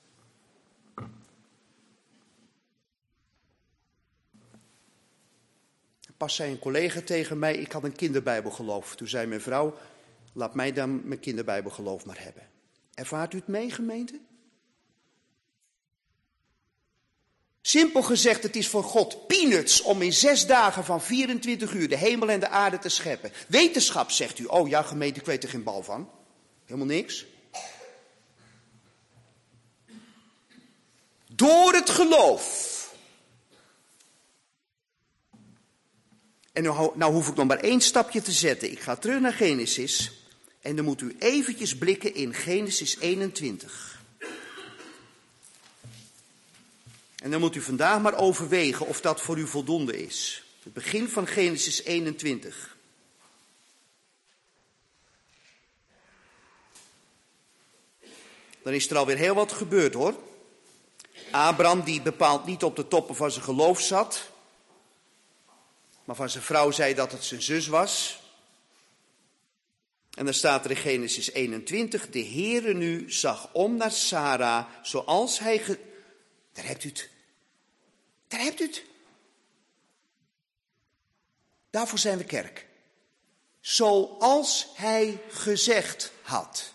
Pas zei een collega tegen mij, ik had een kinderbijbelgeloof. Toen zei mijn vrouw, laat mij dan mijn kinderbijbelgeloof maar hebben. Ervaart u het mee, gemeente? Simpel gezegd, het is voor God peanuts om in 6 dagen van 24 uur de hemel en de aarde te scheppen. Wetenschap, zegt u. Oh ja, gemeente, ik weet er geen bal van. Helemaal niks. Door het geloof. En nou hoef ik nog maar 1 stapje te zetten. Ik ga terug naar Genesis. En dan moet u eventjes blikken in Genesis 21. En dan moet u vandaag maar overwegen of dat voor u voldoende is. Het begin van Genesis 21. Dan is er alweer heel wat gebeurd, hoor. Abraham, die bepaald niet op de toppen van zijn geloof zat, maar van zijn vrouw zei dat het zijn zus was. En dan staat er in Genesis 21, de Heere nu zag om naar Sarah, zoals hij... Daar hebt u het. Daar hebt u het. Daarvoor zijn we kerk. Zoals hij gezegd had.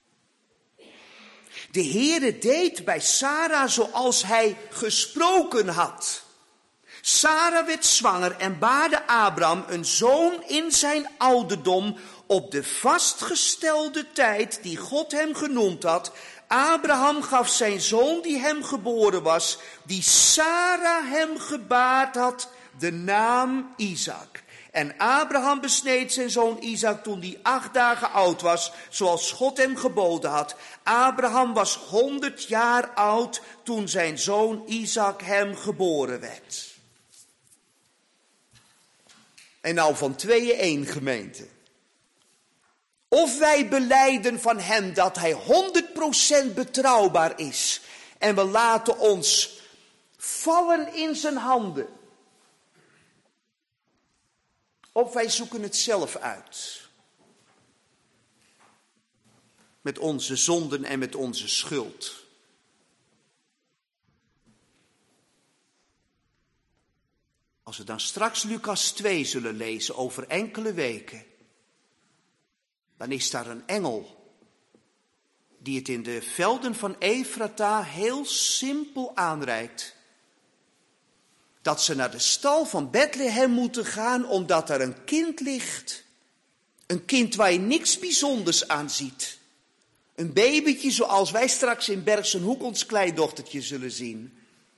De Heere deed bij Sarah zoals hij gesproken had. Sarah werd zwanger en baarde Abraham een zoon in zijn ouderdom op de vastgestelde tijd die God hem genoemd had. Abraham gaf zijn zoon die hem geboren was, die Sarah hem gebaard had, de naam Isaac. En Abraham besneed zijn zoon Isaac toen hij 8 dagen oud was, zoals God hem geboden had. Abraham was 100 jaar oud toen zijn zoon Isaac hem geboren werd. En nou van 2 gemeente. Of wij belijden van hem dat hij 100% betrouwbaar is. En we laten ons vallen in zijn handen. Of wij zoeken het zelf uit. Met onze zonden en met onze schuld. Als we dan straks Lucas 2 zullen lezen over enkele weken, dan is daar een engel die het in de velden van Efrata heel simpel aanreikt. Dat ze naar de stal van Bethlehem moeten gaan omdat er een kind ligt. Een kind waar je niks bijzonders aan ziet. Een babytje zoals wij straks in Bergsenhoek ons kleindochtertje zullen zien.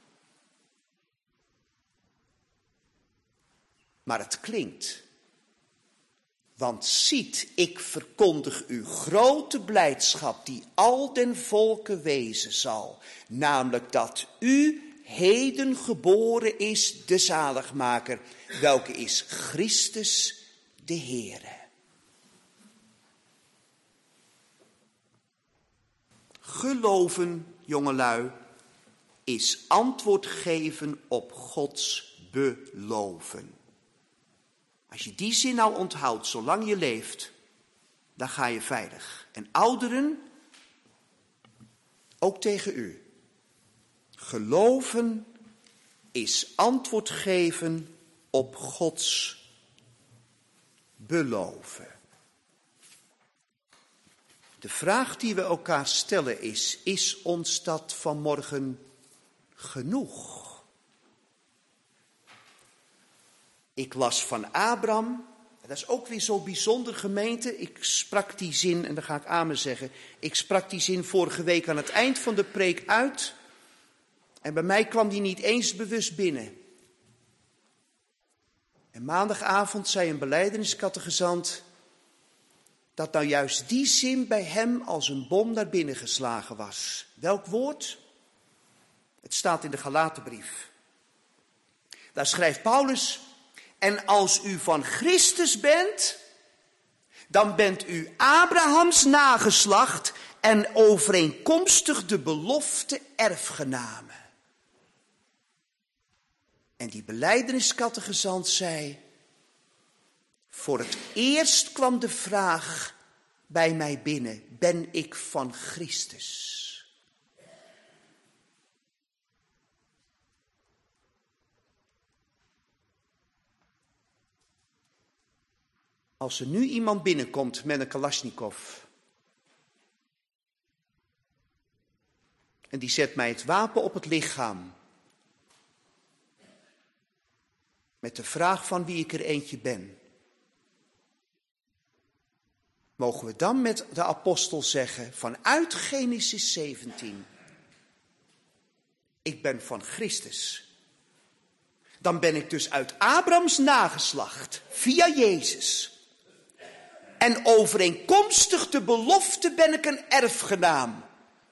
Maar het klinkt. Want ziet, ik verkondig u grote blijdschap die al den volken wezen zal. Namelijk dat u heden geboren is de zaligmaker, welke is Christus de Heere. Geloven, jongelui, is antwoord geven op Gods beloven. Als je die zin nou onthoudt, zolang je leeft, dan ga je veilig. En ouderen, ook tegen u. Geloven is antwoord geven op Gods beloven. De vraag die we elkaar stellen is ons dat vanmorgen genoeg? Ik las van Abraham, dat is ook weer zo bijzonder gemeente. Ik sprak die zin, en dan ga ik amen zeggen. Ik sprak die zin vorige week aan het eind van de preek uit. En bij mij kwam die niet eens bewust binnen. En maandagavond zei een belijdeniscategezant dat nou juist die zin bij hem als een bom naar binnen geslagen was. Welk woord? Het staat in de Galatenbrief. Daar schrijft Paulus: en als u van Christus bent, dan bent u Abrahams nageslacht en overeenkomstig de belofte erfgenamen. En die belijdeniscategezant zei: voor het eerst kwam de vraag bij mij binnen: ben ik van Christus? Als er nu iemand binnenkomt met een Kalashnikov en die zet mij het wapen op het lichaam met de vraag van wie ik er eentje ben, mogen we dan met de apostel zeggen vanuit Genesis 17, ik ben van Christus. Dan ben ik dus uit Abrahams nageslacht, via Jezus. En overeenkomstig de belofte ben ik een erfgenaam.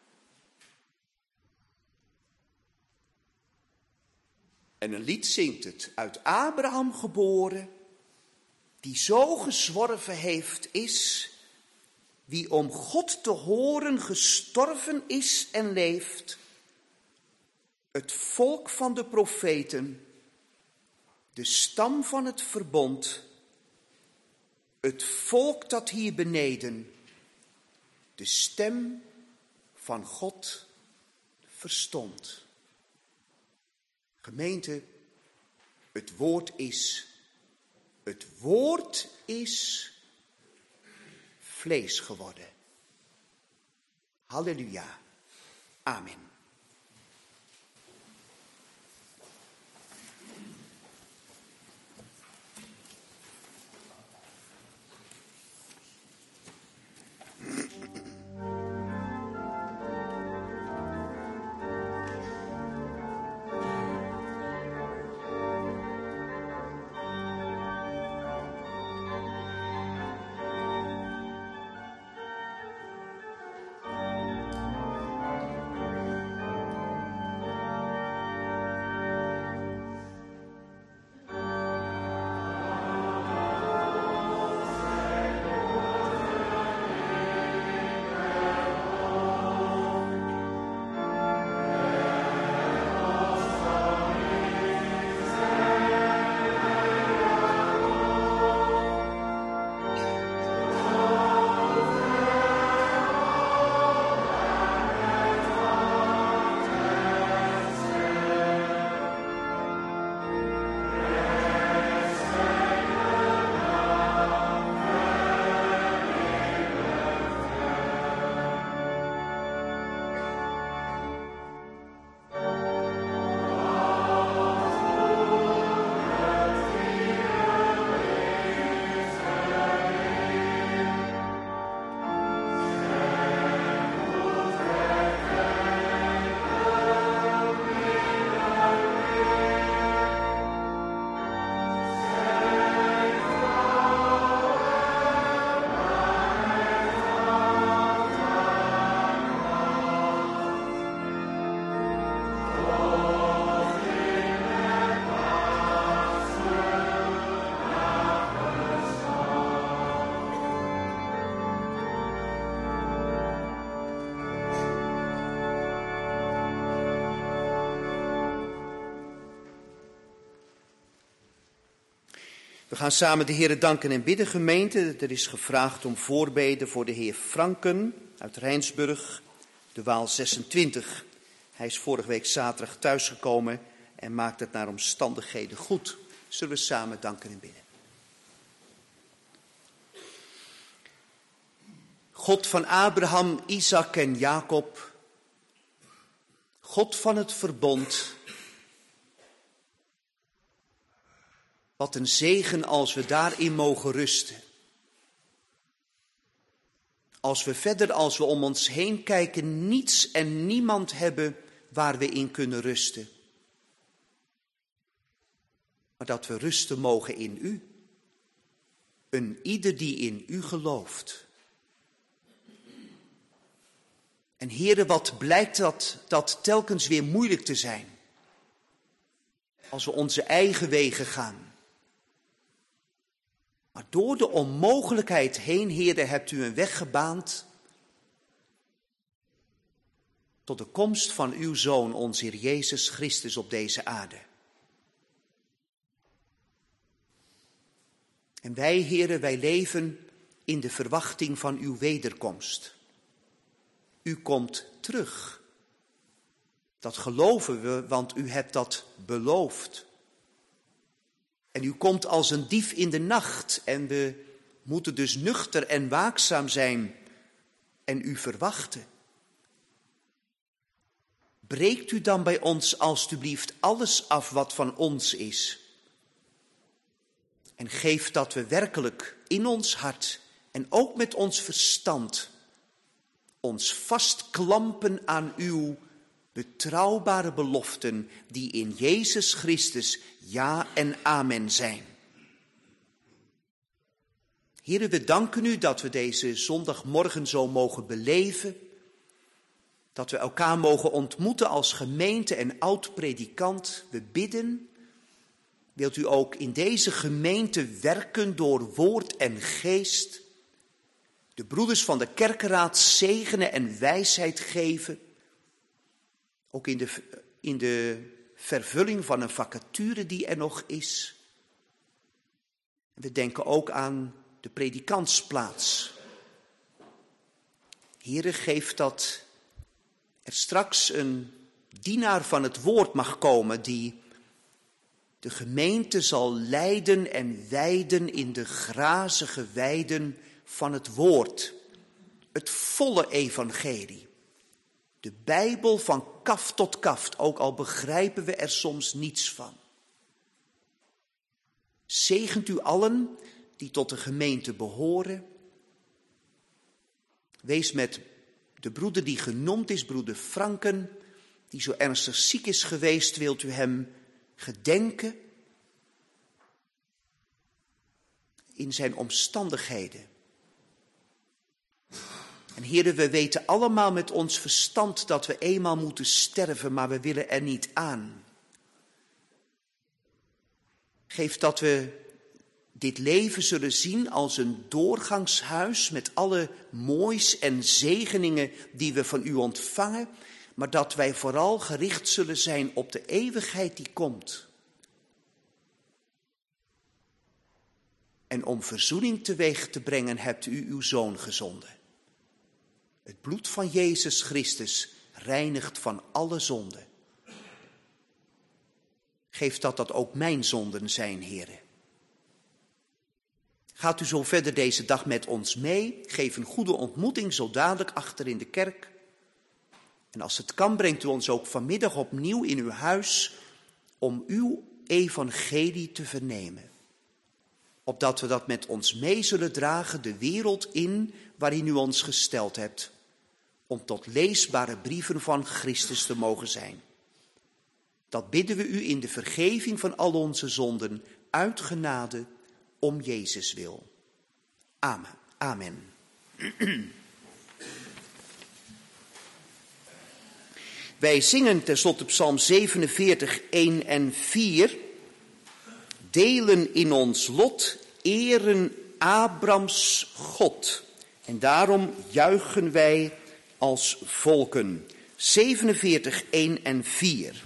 En een lied zingt het: uit Abraham geboren, die zo gezworven heeft, is wie om God te horen gestorven is en leeft, het volk van de profeten, de stam van het verbond, het volk dat hier beneden de stem van God verstond. Gemeente, het woord is vlees geworden. Halleluja. Amen. We gaan samen de Heere danken en bidden, gemeente. Er is gevraagd om voorbeden voor de heer Franken uit Rijnsburg, de Waal 26. Hij is vorige week zaterdag thuisgekomen en maakt het naar omstandigheden goed. Zullen we samen danken en bidden. God van Abraham, Isaac en Jacob, God van het verbond. Wat een zegen als we daarin mogen rusten. Als we om ons heen kijken, niets en niemand hebben waar we in kunnen rusten. Maar dat we rusten mogen in u. Een ieder die in u gelooft. En Heere, wat blijkt dat telkens weer moeilijk te zijn. Als we onze eigen wegen gaan. Maar door de onmogelijkheid heen, Heere, hebt u een weg gebaand tot de komst van uw Zoon, onze Heer Jezus Christus, op deze aarde. En wij, Heere, wij leven in de verwachting van uw wederkomst. U komt terug. Dat geloven we, want u hebt dat beloofd. En u komt als een dief in de nacht en we moeten dus nuchter en waakzaam zijn en u verwachten. Breekt u dan bij ons alstublieft alles af wat van ons is. En geef dat we werkelijk in ons hart en ook met ons verstand ons vastklampen aan uw betrouwbare beloften die in Jezus Christus ja en amen zijn. Heere, we danken u dat we deze zondagmorgen zo mogen beleven. Dat we elkaar mogen ontmoeten als gemeente en oud-predikant. We bidden. Wilt u ook in deze gemeente werken door woord en geest. De broeders van de kerkenraad zegenen en wijsheid geven. Ook in de vervulling van een vacature die er nog is. We denken ook aan de predikantsplaats. Heere, geef dat er straks een dienaar van het woord mag komen die de gemeente zal leiden en wijden in de grazige weiden van het woord. Het volle evangelie. De Bijbel van kaft tot kaft, ook al begrijpen we er soms niets van. Zegent u allen die tot de gemeente behoren. Wees met de broeder die genoemd is, broeder Franken, die zo ernstig ziek is geweest, wilt u hem gedenken in zijn omstandigheden. En Heere, we weten allemaal met ons verstand dat we eenmaal moeten sterven, maar we willen er niet aan. Geef dat we dit leven zullen zien als een doorgangshuis met alle moois en zegeningen die we van u ontvangen, maar dat wij vooral gericht zullen zijn op de eeuwigheid die komt. En om verzoening teweeg te brengen hebt u uw Zoon gezonden. Het bloed van Jezus Christus reinigt van alle zonden. Geef dat ook mijn zonden zijn, Heere. Gaat u zo verder deze dag met ons mee. Geef een goede ontmoeting zo dadelijk achter in de kerk. En als het kan, brengt u ons ook vanmiddag opnieuw in uw huis om uw evangelie te vernemen. Opdat we dat met ons mee zullen dragen de wereld in waarin u ons gesteld hebt. Om tot leesbare brieven van Christus te mogen zijn. Dat bidden we u in de vergeving van al onze zonden uit genade om Jezus wil. Amen. Amen. Wij zingen tenslotte Psalm 47, 1 en 4. Delen in ons lot, eren Abrams God. En daarom juichen wij als volken. 47, 1 en 4.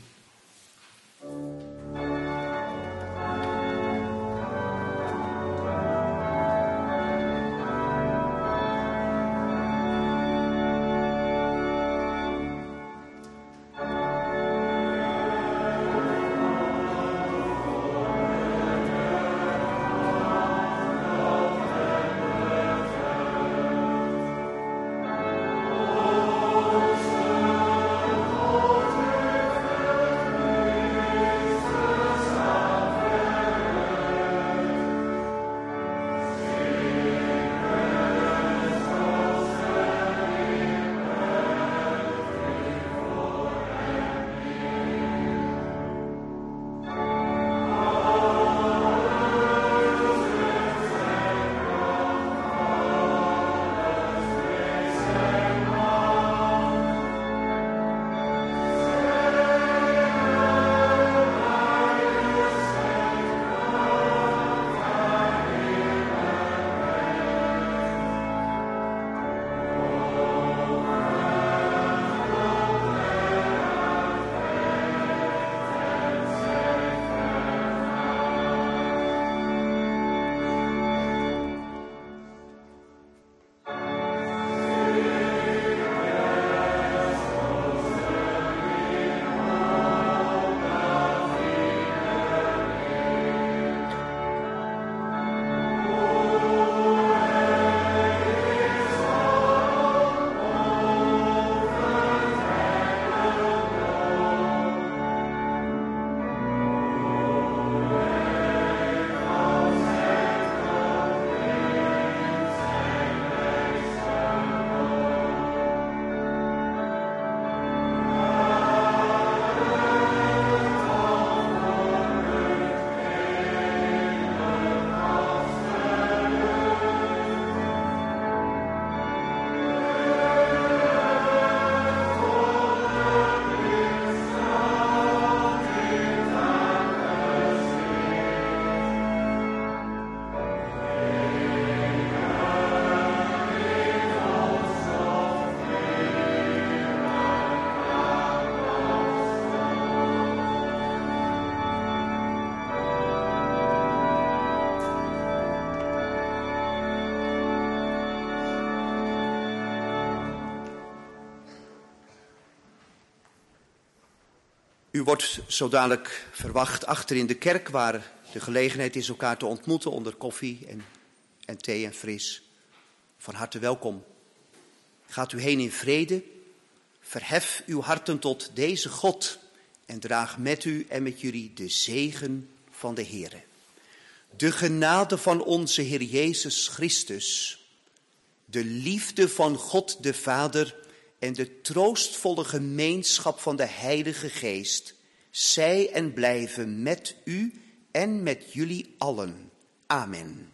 U wordt zo dadelijk verwacht achter in de kerk, waar de gelegenheid is elkaar te ontmoeten onder koffie en thee en fris. Van harte welkom. Gaat u heen in vrede, verhef uw harten tot deze God en draag met u en met jullie de zegen van de Heere. De genade van onze Heer Jezus Christus, de liefde van God de Vader en de troostvolle gemeenschap van de Heilige Geest, zij en blijven met u en met jullie allen. Amen.